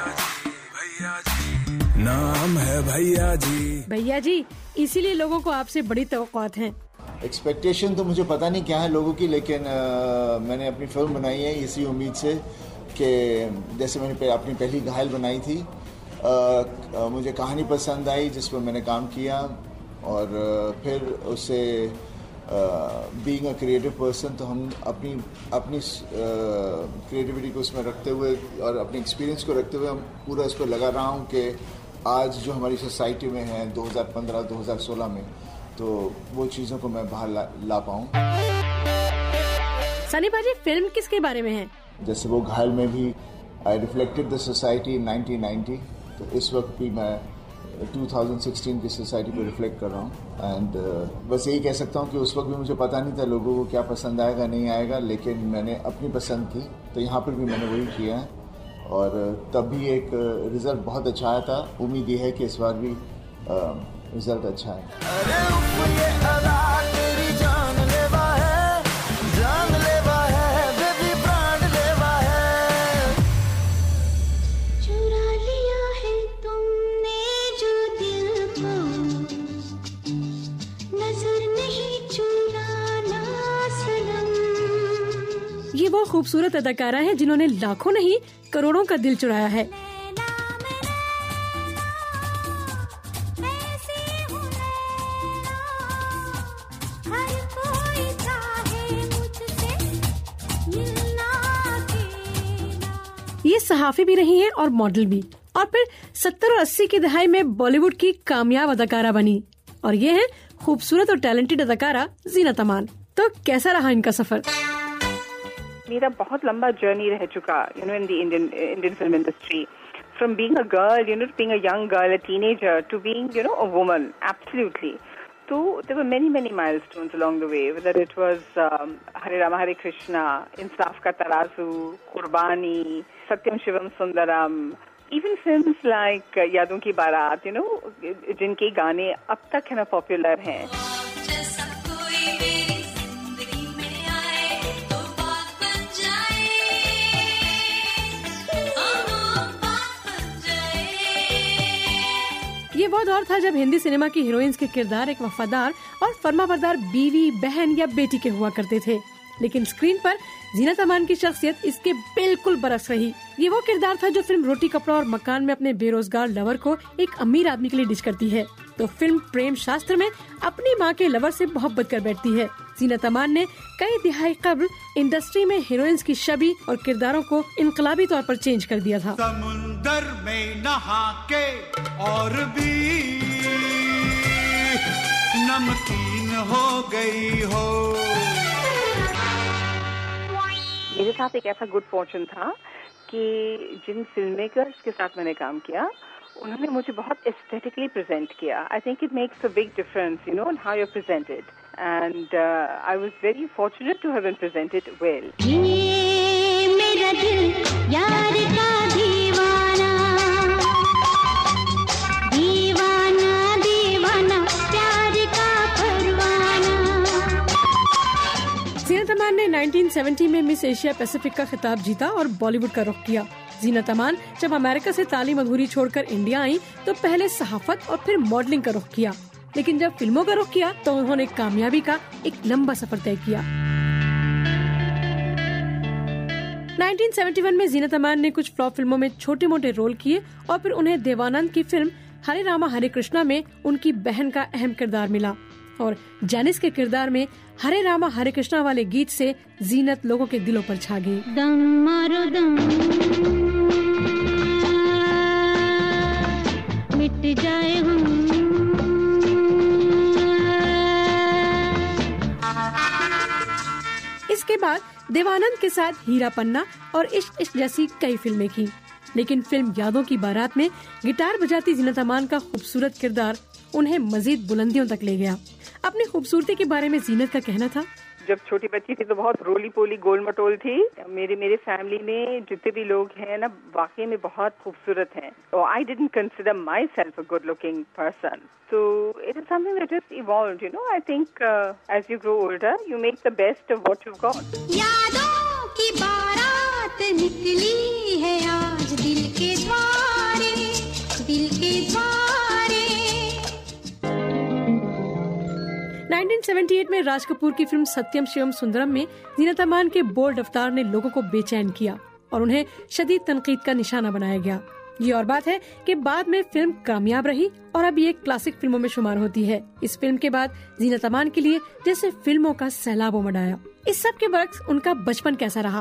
نام ہے بھیا جی, بھیا جی, اسی لیے لوگوں کو آپ سے بڑی توقعات ہیں. ایکسپیکٹیشن تو مجھے پتہ نہیں کیا ہے لوگوں کی, لیکن آ, میں نے اپنی فلم بنائی ہے اسی امید سے کہ جیسے میں نے اپنی پہلی گھائل بنائی تھی, آ, آ, مجھے کہانی پسند آئی جس پر میں نے کام کیا, اور پھر اس سے بینگ اے کریٹو پرسن تو ہم اپنی اپنی کریٹیوٹی کو اس میں رکھتے ہوئے اور اپنی ایکسپیرینس کو رکھتے ہوئے ہم پورا اس پہ لگا رہا ہوں کہ آج جو ہماری سوسائٹی میں ہے دو ہزار پندرہ دو ہزار سولہ میں, تو وہ چیزوں کو میں باہر لا, لا پاؤں. سنی باجی, فلم کس کے بارے میں ہے؟ جیسے وہ گھائل میں بھی I reflected the society in nineteen ninety, تو اس وقت بھی میں دو ہزار سولہ کی سوسائٹی کو ریفلیکٹ کر رہا ہوں. اینڈ بس یہی کہہ سکتا ہوں کہ اس وقت بھی مجھے پتہ نہیں تھا لوگوں کو کیا پسند آئے گا نہیں آئے گا, لیکن میں نے اپنی پسند کی تو یہاں پر بھی میں نے وہی کیا ہے, اور تب بھی ایک رزلٹ بہت اچھا آیا تھا. امید یہ ہے کہ اس بار بھی رزلٹ اچھا ہے. خوبصورت اداکارہ ہیں جنہوں نے لاکھوں نہیں کروڑوں کا دل چرایا ہے. یہ صحافی بھی رہی ہیں اور ماڈل بھی, اور پھر ستر اور اسی کی دہائی میں بالی ووڈ کی کامیاب اداکارہ بنی, اور یہ ہے خوبصورت اور ٹیلنٹڈ اداکارہ زینت امان. تو کیسا رہا ان کا سفر؟ میرا بہت لمبا جرنی رہ چکا you know in the Indian Indian film industry, from being a girl you know being a young girl a teenager to being you know a woman absolutely. تو there were many many milestones along the way, whether it was um, Hare Rama Hare Krishna, Insaf Ka Tarazu, Qurbani, Satyam Shivam Sundaram, even films like uh, Yadon Ki Barat, you know, jinke gaane ab tak hai na popular hain. یہ وہ دور تھا جب Hindi cinema کی heroines کے کردار ایک وفادار اور فرما بردار بیوی, بہن یا بیٹی کے ہوا کرتے تھے, لیکن اسکرین پر زینت امان کی شخصیت اس کے بالکل برعکس رہی. یہ وہ کردار تھا جو فلم روٹی کپڑا اور مکان میں اپنے بے روزگار لور کو ایک امیر آدمی کے لیے ڈش کرتی ہے, تو فلم پریم شاستر میں اپنی ماں کے لور سے محبت کر بیٹھتی ہے. زینت امان نے کئی دہائی قبل انڈسٹری میں ہیروئنز کی شبیہ اور کرداروں کو انقلابی طور پر چینج کر دیا تھا. سمندر میں نہا کے اور بھی نمکین ہو گئی ہو. میرے ساتھ ایک ایسا گڈ فارچون تھا کہ جن فلم میکرز کے ساتھ میں نے کام کیا انہوں نے مجھے بہت ایسٹیٹکلی پریزنٹ کیا. I think it makes a big difference you know in how you presented, and I was very fortunate to have been presented well. میرا دل یار کا دیوانہ دیوانہ دیوانہ پیار کا پروانہ. زینت امان نے نائنٹین سیونٹی میں مس ایشیا پیسیفک کا خطاب جیتا اور بالی ووڈ کا رخ کیا. زینت امان جب امریکہ سے تعلیم ادھوری چھوڑ کر انڈیا آئیں تو پہلے صحافت اور پھر ماڈلنگ کا رخ کیا, لیکن جب فلموں کا رخ کیا تو انہوں نے کامیابی کا ایک لمبا سفر طے کیا. نائنٹین سیونٹی ون میں زینت امان نے کچھ فلاپ فلموں میں چھوٹے موٹے رول کیے, اور پھر انہیں دیوانند کی فلم ہرے راما ہرے کرشنا میں ان کی بہن کا اہم کردار ملا, اور جینس کے کردار میں ہرے راما ہرے کرشنا والے گیت سے زینت لوگوں کے دلوں پر چھا گئی. دم مارو دم مٹ جائے ہم. اس کے بعد دیوانند کے ساتھ ہیرا پنا اور عشق عشق جیسی کئی فلمیں کی, لیکن فلم یادوں کی بارات میں گٹار بجاتی زینت امان کا خوبصورت کردار انہیں مزید بلندیوں تک لے گیا. اپنی خوبصورتی کے بارے میں زینت کا کہنا تھا, جب چھوٹی بچی تھی تو بہت رولی پولی گول مٹول تھی. میرے میرے فیملی میں جتنے بھی لوگ ہیں نا واقعی میں بہت خوبصورت ہیں. I didn't consider myself a good looking person. So it is something that just evolved, you know. I think uh, as you grow older, you make the best of what you've got. یادوں کی بارات نکلی ہے آج دل کے دوارے دل کے دوارے. نائنٹین سیونٹی ایٹ میں راج کپور کی فلم ستیم شیوم سندرم میں زینت امان کے بولڈ رفتار نے لوگوں کو بے چین کیا اور انہیں شدید تنقید کا نشانہ بنایا گیا. یہ اور بات ہے کہ بعد میں فلم کامیاب رہی اور اب یہ کلاسک فلموں میں شمار ہوتی ہے. اس فلم کے بعد زینت امان کے لیے جیسے فلموں کا سیلاب امڑ آیا. اس سب کے برعکس ان کا بچپن کیسا رہا؟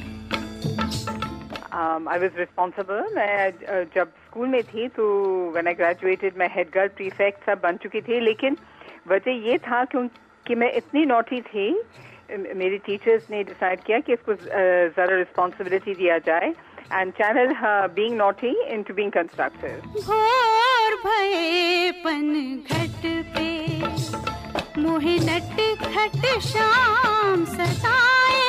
I was responsible. میں جب اسکول میں تھی تو when I graduated میں ہیڈ گرل پریفیکٹ سب بن چکی تھی, لیکن وجہ یہ تھا کہ میں اتنی نوٹی تھی, میری ٹیچرز نے ڈیسائیڈ کیا کہ اس کو ذرا رسپانسبلٹی دیا جائے and channel her being naughty into being constructive. گھور بھئے پن گھٹ پہ موہ نٹ کھٹ شام ستائے.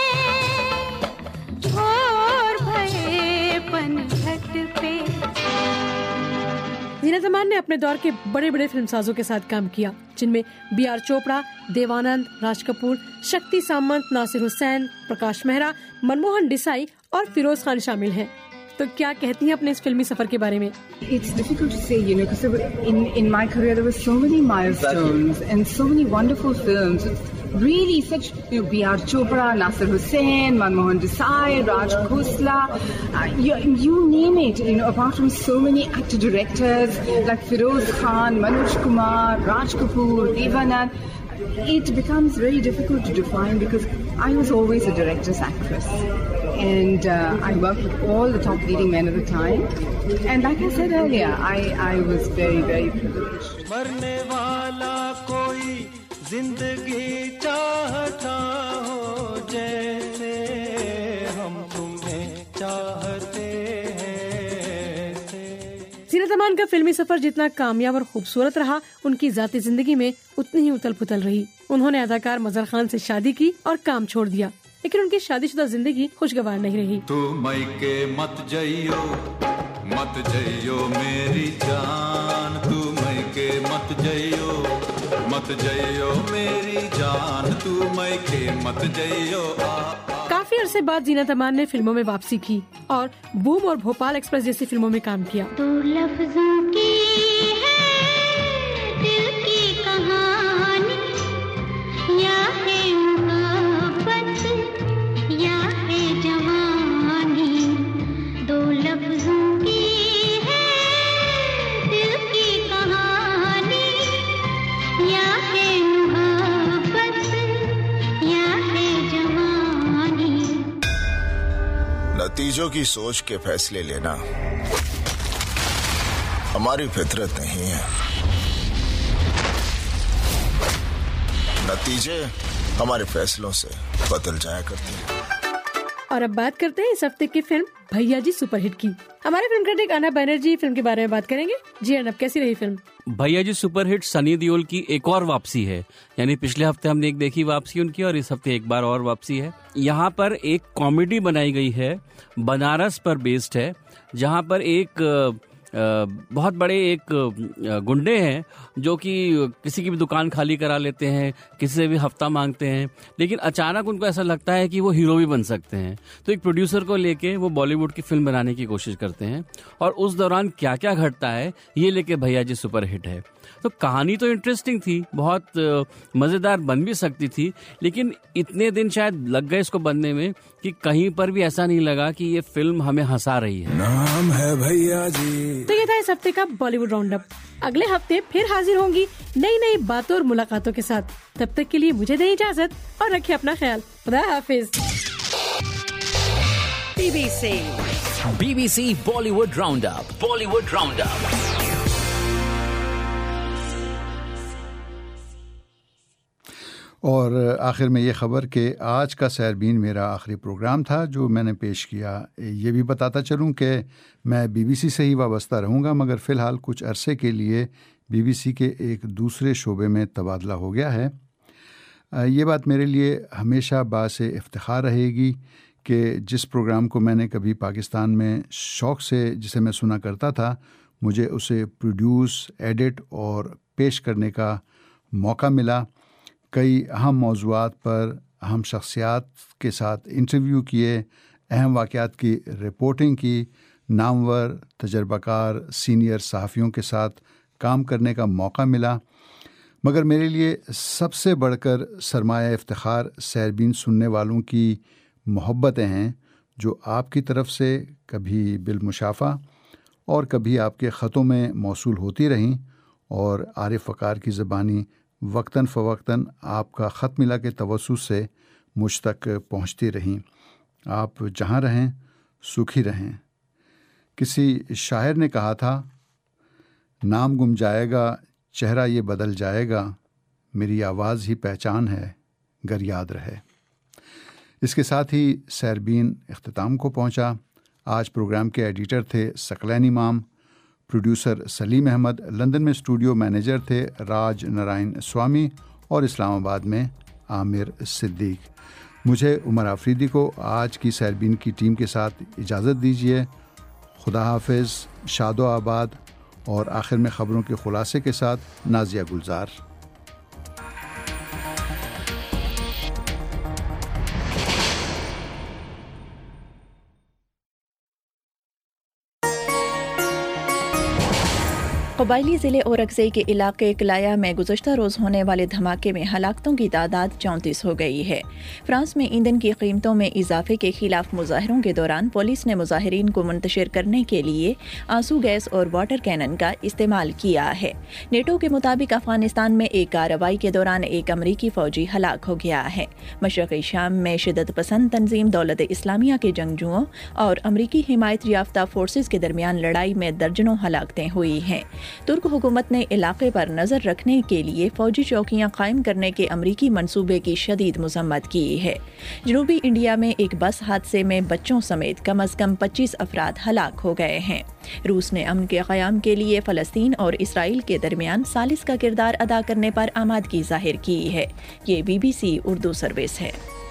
گھور بھئے پن گھٹ پہ. زینت امان نے اپنے دور کے بڑے بڑے فلم سازوں کے ساتھ کام کیا, جن میں بی آر چوپڑا, دیوانند, راج کپور, شکتی سامنت, ناصر حسین, پرکاش مہرا, منموہن دیسائی اور فیروز خان شامل ہیں. تو کیا کہتی ہیں اپنے اس فلمی سفر کے بارے میں؟ It's difficult to say, you know, because in in my career there were so many milestones and so many wonderful films. really such, you know, B R Chopra, Nasir Hussain, Manmohan Desai, Raj Khosla, uh, you, you name it, you know, apart from so many actor directors like Feroz Khan, Manoj Kumar, Raj Kapoor, Devanand, it becomes very difficult to define because I was always a director's actress. And uh, I worked with all the top leading men at the time. And like I said earlier, I, I was very, very privileged. मरने वाला कोई जिंदगी चाहता हो जैसे हम तुम्हें चाहते हैं। जीनत अमान का फिल्मी सफर जितना कामयाब और खूबसूरत रहा, उनकी जाती जिंदगी में उतनी ही उथल पुथल रही। उन्होंने अदाकार मजहर खान से शादी की और काम छोड़ दिया, लेकिन उनकी शादीशुदा जिंदगी खुशगवार नहीं रही। तू मैके मत जइयो मत जइयो मेरी जान, तू मैके मत जइयो मत जइयो मेरी जान, तू मैके मत जइयो। काफी अरसे बाद जीनत अमान ने फिल्मों में वापसी की और बूम और भोपाल एक्सप्रेस जैसी फिल्मों में काम किया। तो लफ्जों की है दिल की कहानी, या है मोहब्बत या है जवानी, दो लफ्जों की है दिल की कहानी, या है मोहब्बत या है जवानी। नतीजों की सोच के फैसले लेना हमारी फितरत नहीं है, नतीजे हमारे फैसलों से बदल जाया करते हैं। और अब बात करते हैं इस हफ्ते की फिल्म भैया जी सुपरहिट की। हमारे film critic Arnab Banerjee film के बारे में बात करेंगे। जी अनब, कैसी रही फिल्म? भैया जी सुपरहिट सनी देओल की एक और वापसी है, यानी पिछले हफ्ते हमने एक देखी वापसी उनकी और इस हफ्ते एक बार और वापसी है। यहाँ पर एक कॉमेडी बनाई गई है, बनारस पर बेस्ड है, जहाँ पर एक बहुत बड़े एक गुंडे हैं जो कि किसी की भी दुकान खाली करा लेते हैं, किसी से भी हफ्ता मांगते हैं, लेकिन अचानक उनको ऐसा लगता है कि वो हीरो भी बन सकते हैं। तो एक प्रोड्यूसर को लेके वो बॉलीवुड की फिल्म बनाने की कोशिश करते हैं और उस दौरान क्या क्या घटता है ये लेके भैया जी सुपरहिट है। तो कहानी तो इंटरेस्टिंग थी, बहुत मज़ेदार बन भी सकती थी, लेकिन इतने दिन शायद लग गए इसको बनने में कि कहीं पर भी ऐसा नहीं लगा कि ये फिल्म हमें हंसा रही है। नाम है भैया जी। तो ये था इस हफ्ते का बॉलीवुड राउंड अप। अगले हफ्ते फिर हाजिर होंगी नई नई बातों और मुलाकातों के साथ। तब तक के लिए मुझे दें इजाजत और रखिए अपना ख्याल। खुदा हाफिज। BBC BBC Bollywood round up Bollywood round up. और आखिर में ये ख़बर कि आज का सैरबीन मेरा आखिरी प्रोग्राम था जो मैंने पेश किया। ये भी बताता चलूँ कि मैं बीबीसी से ही वाबस्ता रहूँगा, मगर फ़िलहाल कुछ अरसे के लिए बीबीसी के एक दूसरे शोबे में तबादला हो गया है। ये बात मेरे लिए हमेशा बासे इफ्तिखार रहेगी कि जिस प्रोग्राम को मैंने कभी पाकिस्तान में शौक़ से जिसे मैं सुना करता था, मुझे उसे प्रोड्यूस, एडिट और पेश करने का मौका मिला। कई अहम मौज़ूआत पर अहम शख्सियात के साथ इंटरव्यू किए, अहम वाक़यात की रिपोर्टिंग की, नामवर तजर्बाकार सीनियर सहाफ़ियों के साथ काम करने का मौका मिला। मगर मेरे लिए सबसे बढ़कर सरमाया इफ्तिखार सैरबीन सुनने वालों की मोहब्बतें हैं, जो आपकी तरफ से कभी बिलमुशाफ़ा और कभी आपके ख़तों में मौसूल होती रहीं और आरिफ वक़ार की ज़बानी वक्तन फ़वक्तन आपका ख़त मिला के तवस्सुस से मुझ तक पहुँचती रहीं। आप जहाँ रहें सुखी रहें। किसी शायर ने कहा था, नाम गुम जाएगा चेहरा ये बदल जाएगा, मेरी आवाज़ ही पहचान है गर याद रहे। इसके साथ ही सैरबीन इख्तिताम को पहुँचा। आज प्रोग्राम के एडिटर थे सकलैन इमाम, प्रोड्यूसर सलीम अहमद, लंदन में स्टूडियो मैनेजर थे राज नारायण स्वामी और इस्लामाबाद में आमिर सिद्दीक। मुझे उमर आफरीदी को आज की सैरबीन की टीम के साथ इजाज़त दीजिए। खुदा हाफिज़, शादो आबाद। और आखिर में ख़बरों के ख़ुलासे के साथ नाज़िया गुलजार। قبائلی ضلع اورکزئی کے علاقے کلایا میں گزشتہ روز ہونے والے دھماکے میں ہلاکتوں کی تعداد چونتیس ہو گئی ہے۔ فرانس میں ایندھن کی قیمتوں میں اضافے کے خلاف مظاہروں کے دوران پولیس نے مظاہرین کو منتشر کرنے کے لیے آنسو گیس اور واٹر کینن کا استعمال کیا ہے۔ نیٹو کے مطابق افغانستان میں ایک کارروائی کے دوران ایک امریکی فوجی ہلاک ہو گیا ہے۔ مشرقی شام میں شدت پسند تنظیم دولت اسلامیہ کے جنگجوؤں اور امریکی حمایت یافتہ فورسز کے درمیان لڑائی میں درجنوں ہلاکتیں ہوئی ہیں۔ ترک حکومت نے علاقے پر نظر رکھنے کے لیے فوجی چوکیاں قائم کرنے کے امریکی منصوبے کی شدید مذمت کی ہے۔ جنوبی انڈیا میں ایک بس حادثے میں بچوں سمیت کم از کم پچیس افراد ہلاک ہو گئے ہیں۔ روس نے امن کے قیام کے لیے فلسطین اور اسرائیل کے درمیان ثالث کا کردار ادا کرنے پر آمادگی ظاہر کی ہے۔ یہ B B C Urdu service ہے۔